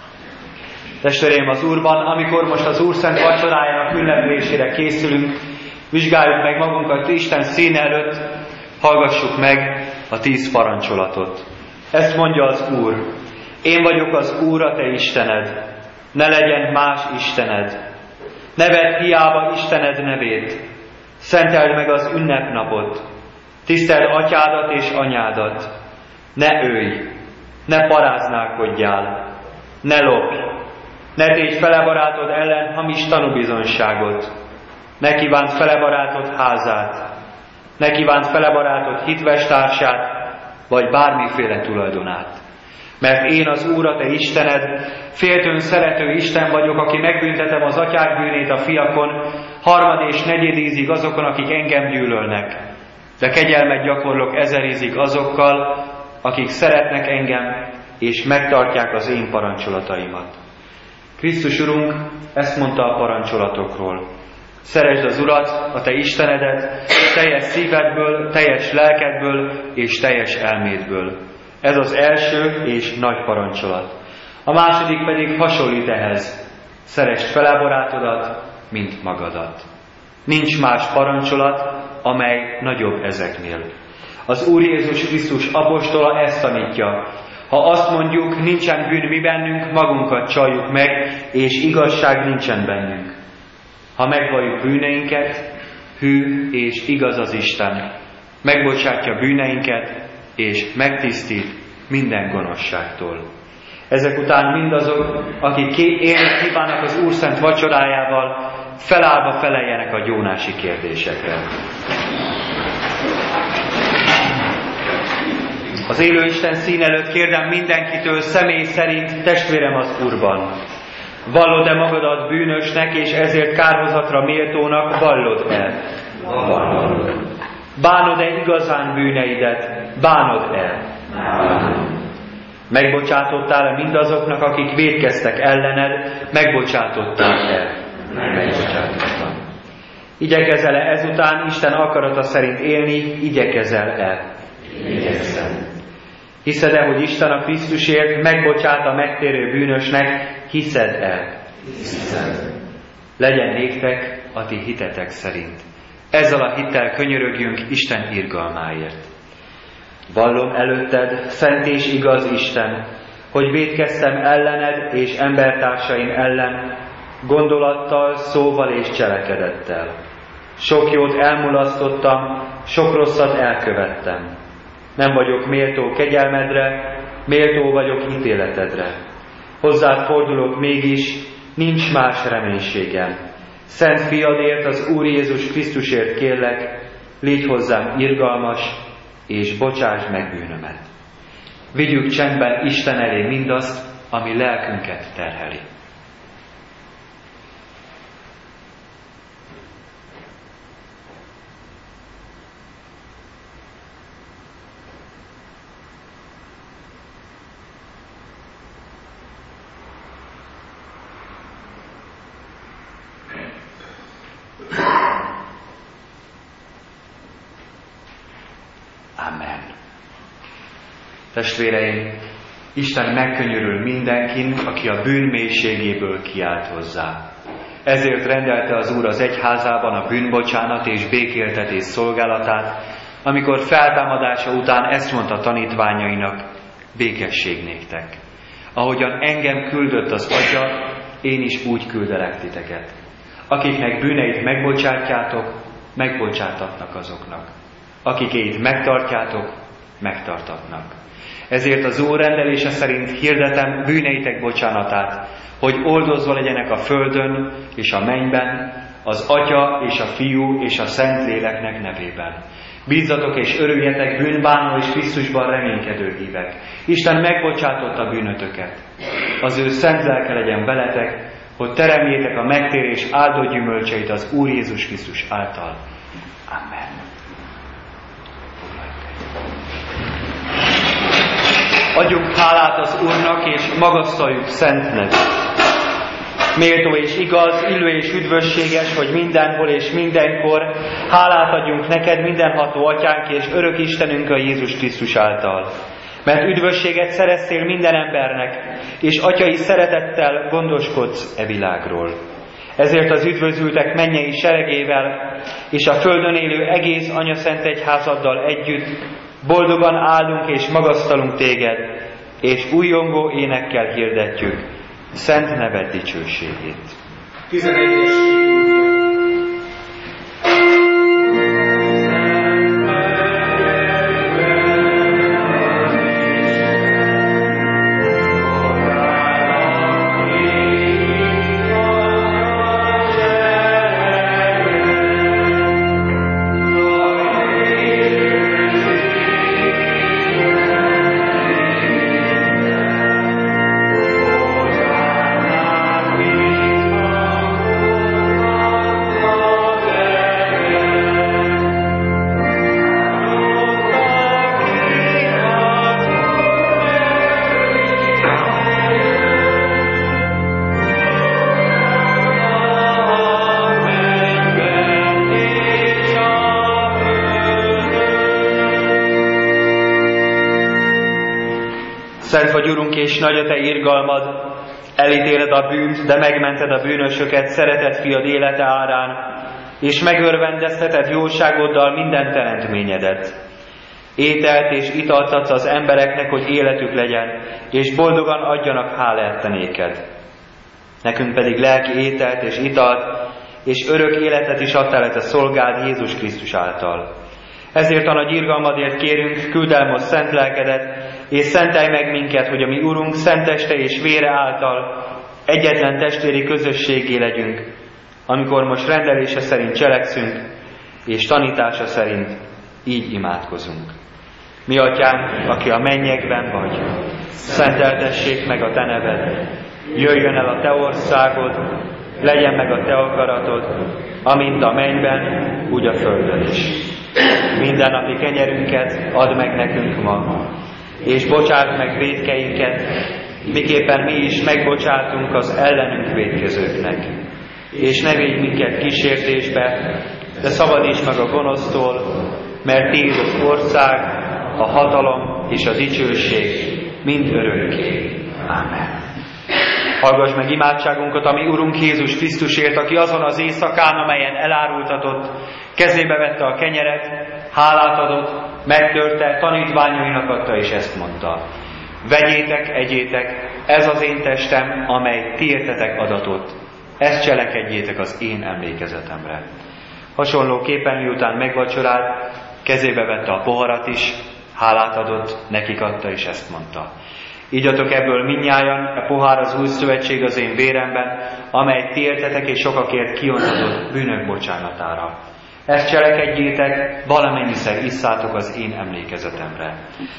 Testvéreim az Úrban, amikor most az Úr szent vacsorájának ünneplésére készülünk, vizsgáljuk meg magunkat Isten színe előtt, hallgassuk meg a tíz parancsolatot. Ezt mondja az Úr: én vagyok az Úr, a te Istened, ne legyen más istened. Ne vedd hiába Istened nevét, szenteld meg az ünnepnapot, tiszteld atyádat és anyádat, ne ölj, ne paráználkodjál, ne lopj, ne tégy fele barátod ellen hamis tanúbizonyságot, ne kívánt fele barátod házát, ne kívánt fele barátod hitves társát, vagy bármiféle tulajdonát. Mert én az Úr, a te Istened, féltőn szerető Isten vagyok, aki megbüntetem az atyák bűnét a fiakon, harmad és negyed ízig azokon, akik engem gyűlölnek. De kegyelmet gyakorlok ezer ízig azokkal, akik szeretnek engem, és megtartják az én parancsolataimat. Krisztus Urunk ezt mondta a parancsolatokról: szeresd az Urat, a te Istenedet, teljes szívedből, teljes lelkedből és teljes elmédből. Ez az első és nagy parancsolat. A második pedig hasonlít ehhez: szeresd fele barátodat, mint magadat. Nincs más parancsolat, amely nagyobb ezeknél. Az Úr Jézus Krisztus apostola ezt tanítja: ha azt mondjuk, nincsen bűn mi bennünk, magunkat csaljuk meg, és igazság nincsen bennünk. Ha megvalljuk bűneinket, hű és igaz az Isten, megbocsátja bűneinket, és megtisztít minden gonoszságtól. Ezek után mindazok, akik élni kívánnak az Úr szent vacsorájával, felállva feleljenek a gyónási kérdésekre. Az élő Isten szín előtt kérdem mindenkitől személy szerint: testvérem az Úrban, vallod-e magadat bűnösnek, és ezért kárhozatra méltónak vallod-e? Vallod. Bánod-e igazán bűneidet? Bánod-e? Megbocsátottál-e mindazoknak, akik vétkeztek ellened? Megbocsátottál-e? Megbocsátottál. Igyekezel-e ezután Isten akarata szerint élni? Igyekezel-e? Igyekszem. Hiszed-e, hogy Isten a Krisztusért megbocsát a megtérő bűnösnek? Hiszed-e? Hiszem. Legyen néktek a ti hitetek szerint. Ezzel a hittel könyörögjünk Isten irgalmáért. Vallom előtted, szent és igaz Isten, hogy vétkeztem ellened és embertársaim ellen, gondolattal, szóval és cselekedettel. Sok jót elmulasztottam, sok rosszat elkövettem. Nem vagyok méltó kegyelmedre, méltó vagyok ítéletedre. Hozzád fordulok mégis, nincs más reménységem. Szent fiadért, az Úr Jézus Krisztusért kérlek, légy hozzám irgalmas, és bocsáss meg bűnömet. Vigyük csendben Isten elé mindazt, ami lelkünket terheli. Amen. Testvéreim, Isten megkönyörül mindenkin, aki a bűn mélységéből kiált hozzá. Ezért rendelte az Úr az egyházában a bűnbocsánat és békéltetés szolgálatát, amikor feltámadása után ezt mondta tanítványainak: békesség néktek. Ahogyan engem küldött az Atya, én is úgy küldelek titeket. Akiknek bűneit megbocsátjátok, megbocsátatnak azoknak. Akikéit megtartjátok, megtartatnak. Ezért az Úr rendelése szerint hirdetem bűneitek bocsánatát, hogy oldozva legyenek a földön és a mennyben, az Atya és a Fiú és a Szentléleknek nevében. Bízzatok és örüljetek bűnbánó és Krisztusban reménykedő hívek. Isten megbocsátotta bűnötöket. Az ő szent lelke legyen veletek, hogy teremjétek a megtérés áldott gyümölcseit az Úr Jézus Krisztus által. Amen. Adjunk hálát az Úrnak, és magasztaljuk szent nevét. Méltó és igaz, illő és üdvösséges, hogy mindenhol és mindenkor hálát adjunk neked, mindenható Atyánk és örök Istenünk a Jézus Krisztus által. Mert üdvösséget szereztél minden embernek, és atyai szeretettel gondoskodsz e világról. Ezért az üdvözültek mennyei seregével, és a földön élő egész anyaszent egyházaddal együtt boldogan állunk és magasztalunk téged, és újjongó énekkel hirdetjük szent neved dicsőségét. tizenegyes Szent vagy, Urunk, és nagy a Te irgalmad, elítéled a bűnt, de megmented a bűnösöket szeretett fiad élete árán, és megörvendezteted jóságoddal minden teremtményedet. Ételt és italt adsz az embereknek, hogy életük legyen, és boldogan adjanak hálát néked. Nekünk pedig lelki ételt és italt, és örök életet is adtál a Te szolgád Jézus Krisztus által. Ezért a nagy irgalmadért kérünk, küld el most szent lelkedet, és szentelj meg minket, hogy a mi Urunk szent teste és vére által egyetlen testvéri közösségé legyünk, amikor most rendelése szerint cselekszünk, és tanítása szerint így imádkozunk. Mi Atyánk, aki a mennyekben vagy, szenteltessék meg a Te neved, jöjjön el a Te országod, legyen meg a Te akaratod, amint a mennyben, úgy a földön is. Mindennapi kenyerünket add meg nekünk ma, és bocsáld meg vétkeinket, miképpen mi is megbocsátunk az ellenünk vétkezőknek. És ne védj minket kísértésbe, de szabadíts meg a gonosztól, mert Tiéd az ország, a hatalom és a dicsőség mind örökké. Ámen. Hallgass meg imádságunkat, ami Urunk Jézus Krisztusért, aki azon az éjszakán, amelyen elárultatott, kezébe vette a kenyeret, hálát adott, megtörte, tanítványainak adta, és ezt mondta: vegyétek, egyétek, ez az én testem, amely ti értetek adatot. Ezt cselekedjétek az én emlékezetemre. Hasonlóképpen, miután megvacsorált, kezébe vette a poharat is, hálát adott, nekik adta, és ezt mondta: igyatok ebből mindnyájan, a pohár az új szövetség az én véremben, amely ti értetek és sokakért kiontatott bűnök bocsánatára. Ezt cselekedjétek, valamennyiszer isszátok az én emlékezetemre.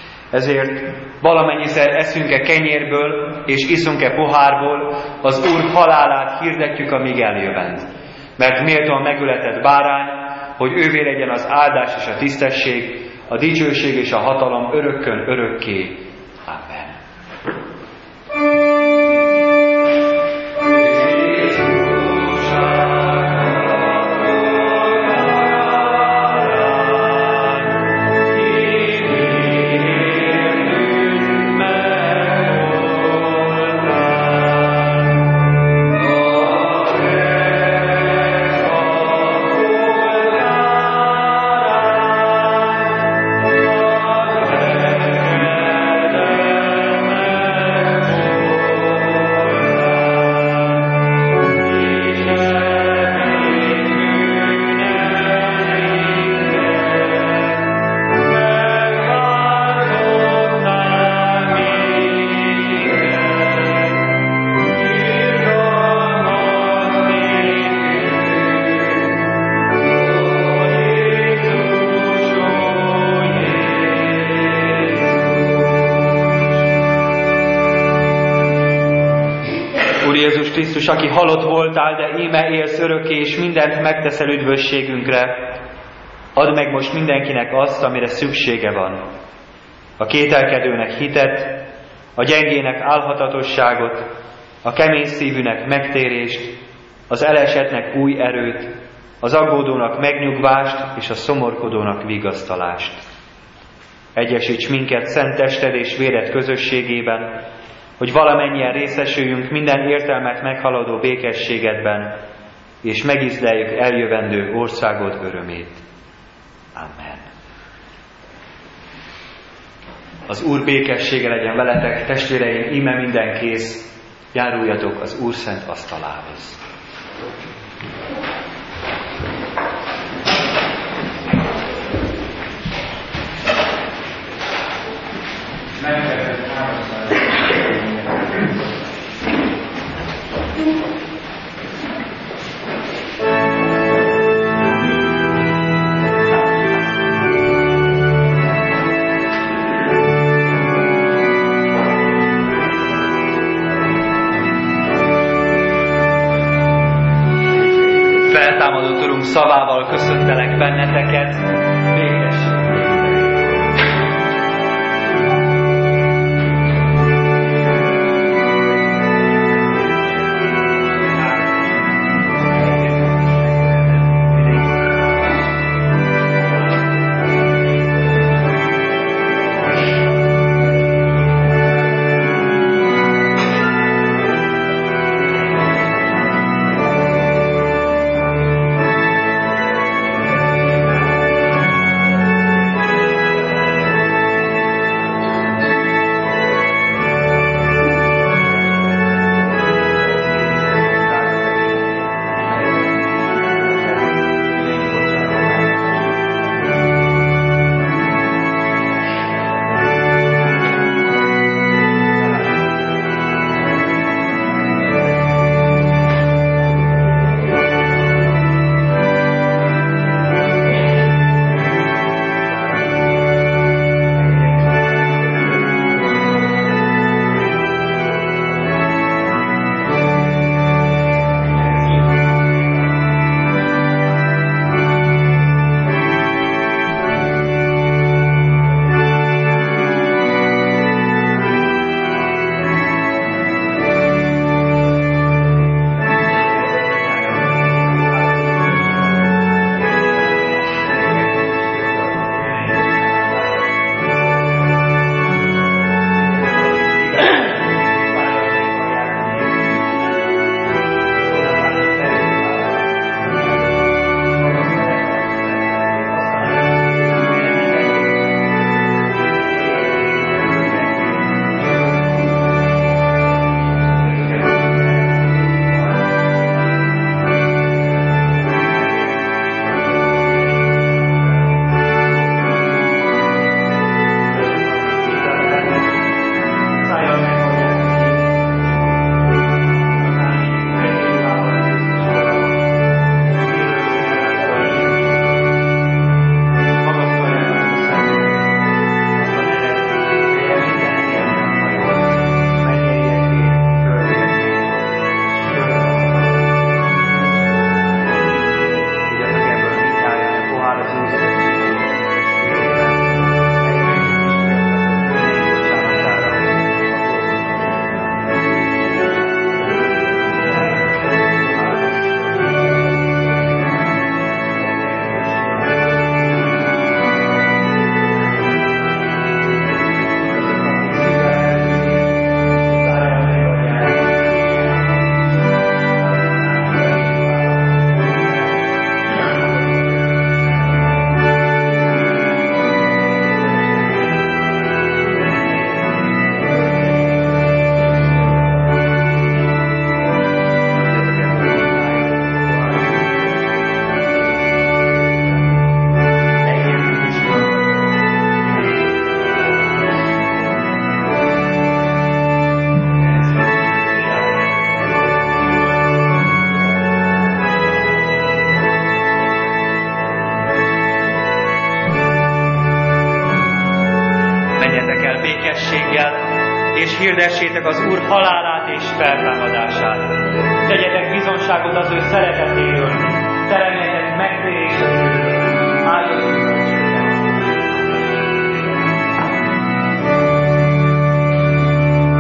Ezért valamennyiszer eszünk-e kenyérből, és iszunk-e pohárból, az Úr halálát hirdetjük, amíg eljövend. Mert méltóan megöletett bárány, hogy ővé legyen az áldás és a tisztesség, a dicsőség és a hatalom örökkön örökké. Amen. Jézus Krisztus, aki halott voltál, de íme élsz örökké, és mindent megteszel üdvösségünkre, add meg most mindenkinek azt, amire szüksége van. A kételkedőnek hitet, a gyengének álhatatosságot, a kemény szívűnek megtérést, az elesetnek új erőt, az aggódónak megnyugvást és a szomorkodónak vigasztalást. Egyesíts minket szent tested és véred közösségében, hogy valamennyien részesüljünk minden értelmet meghaladó békességedben, és megízleljük eljövendő országod örömét. Amen. Az Úr békessége legyen veletek, testvéreim, íme minden kész, járuljatok az Úr szent asztalához. Feltámadott Urunk szavával köszöntelek benneteket, békesség. és hirdessétek az Úr halálát és feltámadását. Tegyetek bizonságot az ő szeretetéről, teremjetek megtérést az őről. Áldozunk az Isten.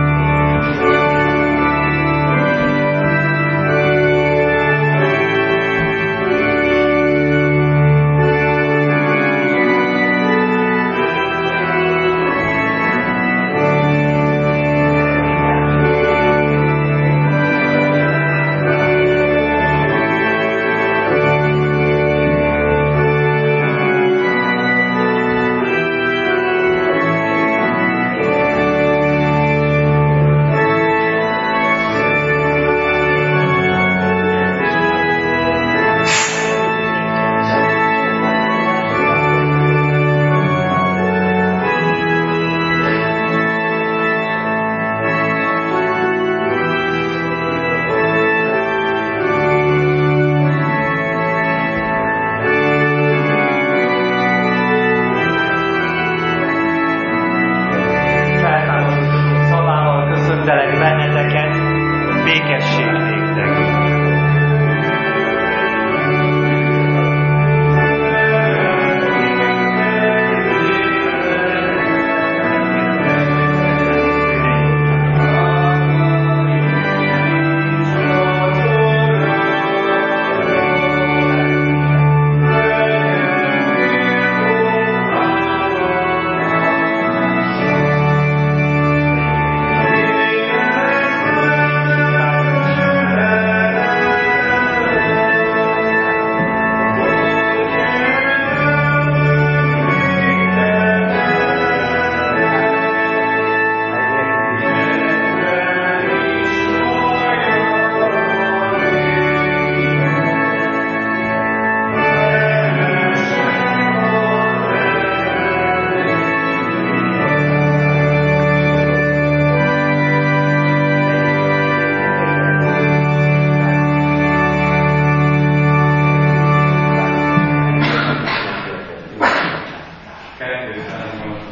kétszáznyolc.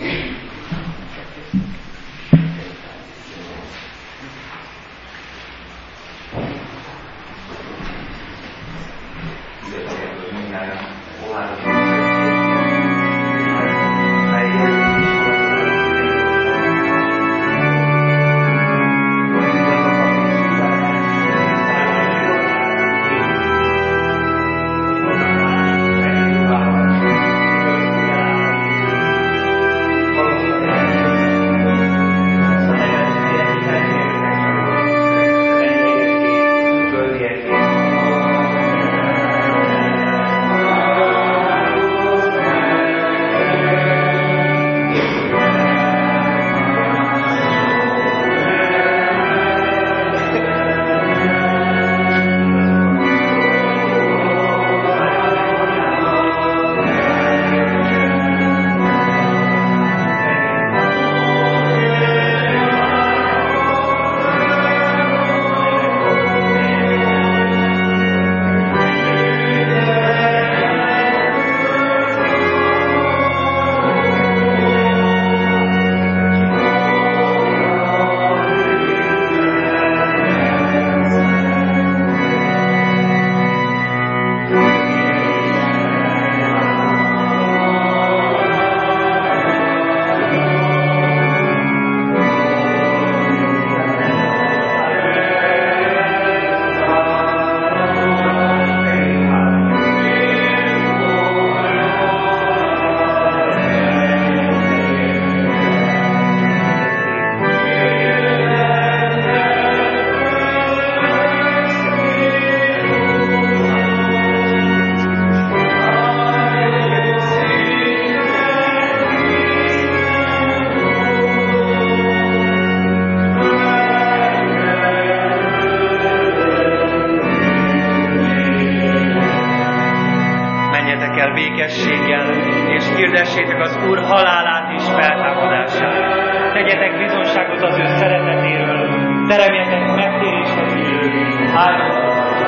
hirdessétek az Úr halálát és feltámadását. Tegyetek bizonságot az ő szeretetéről, teremjetek megtéréshez illő áldozatot.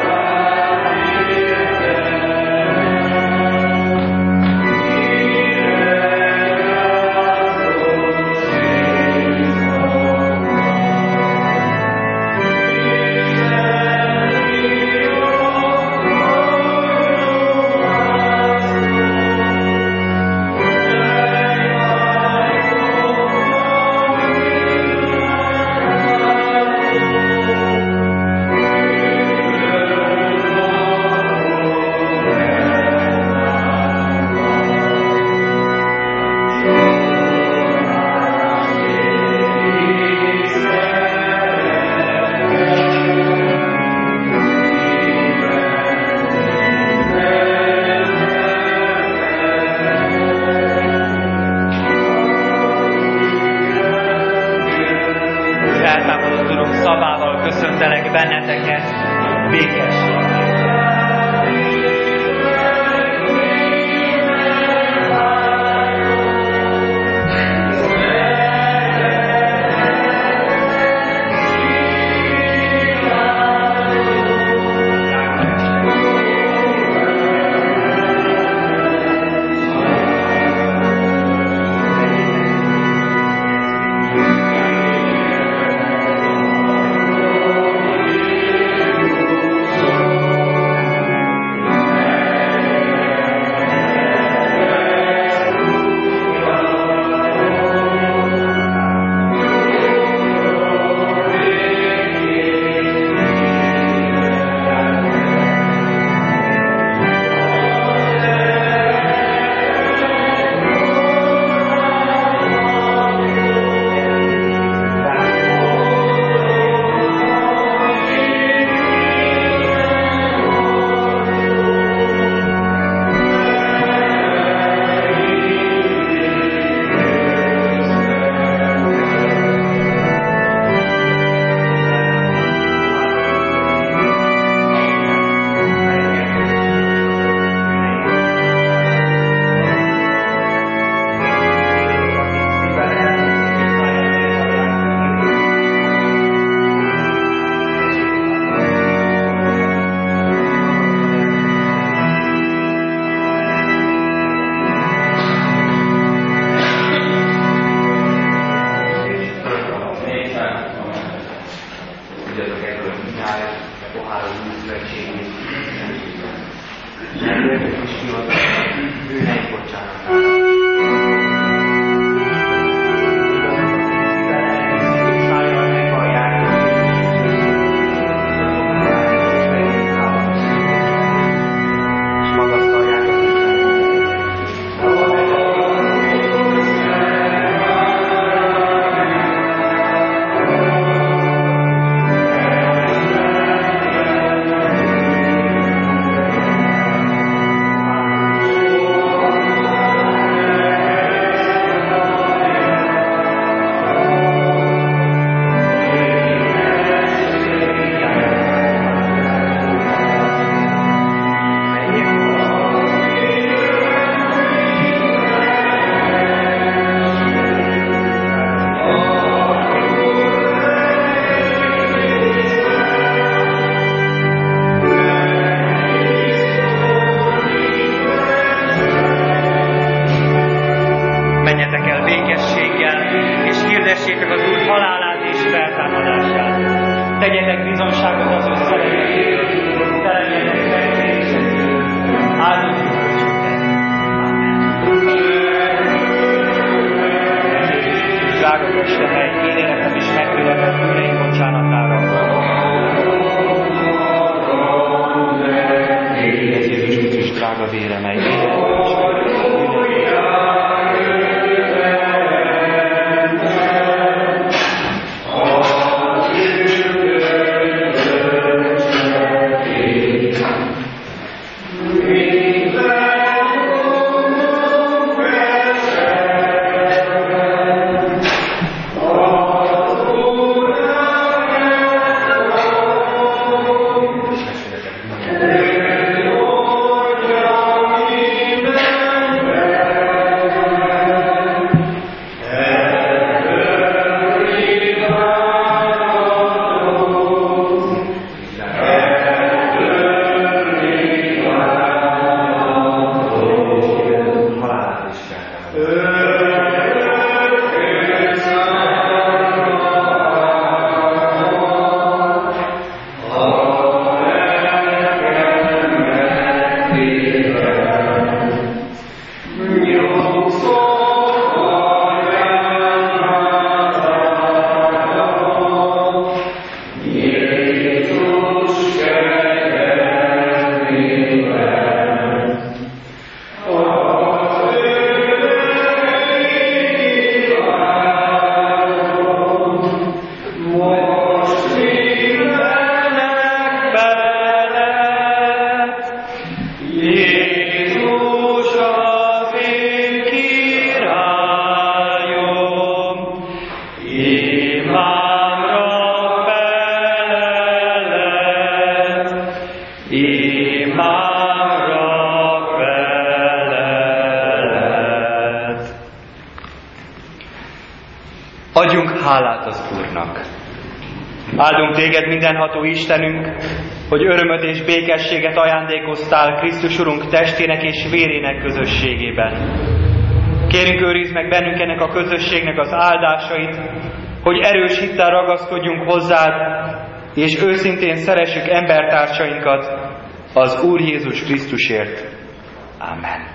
Feltámadott Uram szavával köszöntelek benneteket, békességgel. Amen. békességgel, és hirdessétek az Úr halálát és feltámadását. Tegyetek bizonságot az ő szeretetéről, teremjetek megtérésekről. Áldott drága Istenem, én életem is megkövetett bűneim bocsánatára. Édes Jézus Krisztus drága vére, mely Adjunk hálát az Úrnak. Áldunk téged, mindenható Istenünk, hogy örömöt és békességet ajándékoztál Krisztus Urunk testének és vérének közösségében. Kérünk, őrizd meg bennünk ennek a közösségnek az áldásait, hogy erős hittel ragaszkodjunk hozzád, és őszintén szeressük embertársainkat az Úr Jézus Krisztusért. Amen.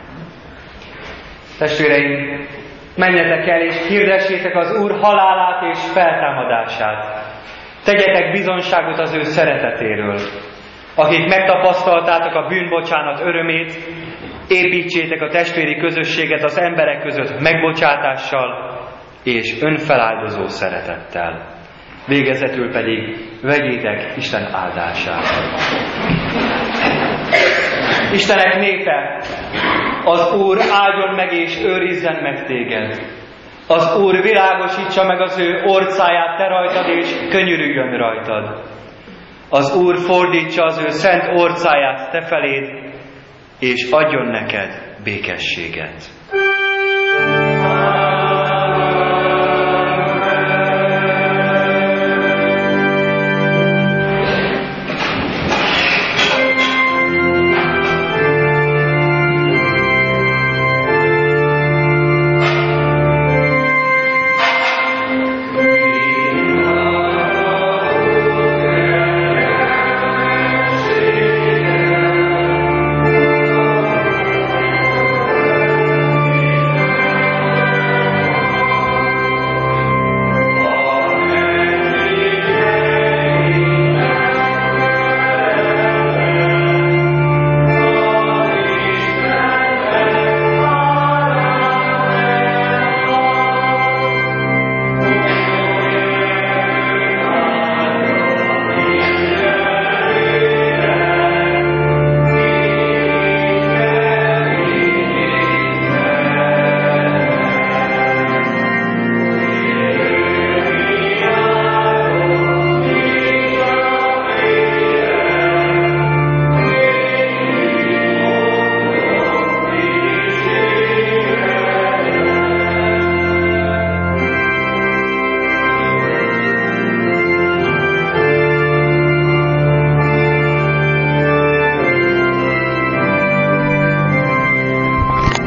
Testvéreim, menjetek el és hirdessétek az Úr halálát és feltámadását. Tegyetek bizonságot az ő szeretetéről. Akik megtapasztaltátok a bűnbocsánat örömét, építsétek a testvéri közösséget az emberek között megbocsátással és önfeláldozó szeretettel. Végezetül pedig vegyétek Isten áldását. Istenek népe, az Úr áldjon meg és őrizzen meg téged. Az Úr világosítsa meg az ő orcáját te rajtad, és könyörüljön rajtad. Az Úr fordítsa az ő szent orcáját te feléd, és adjon neked békességet.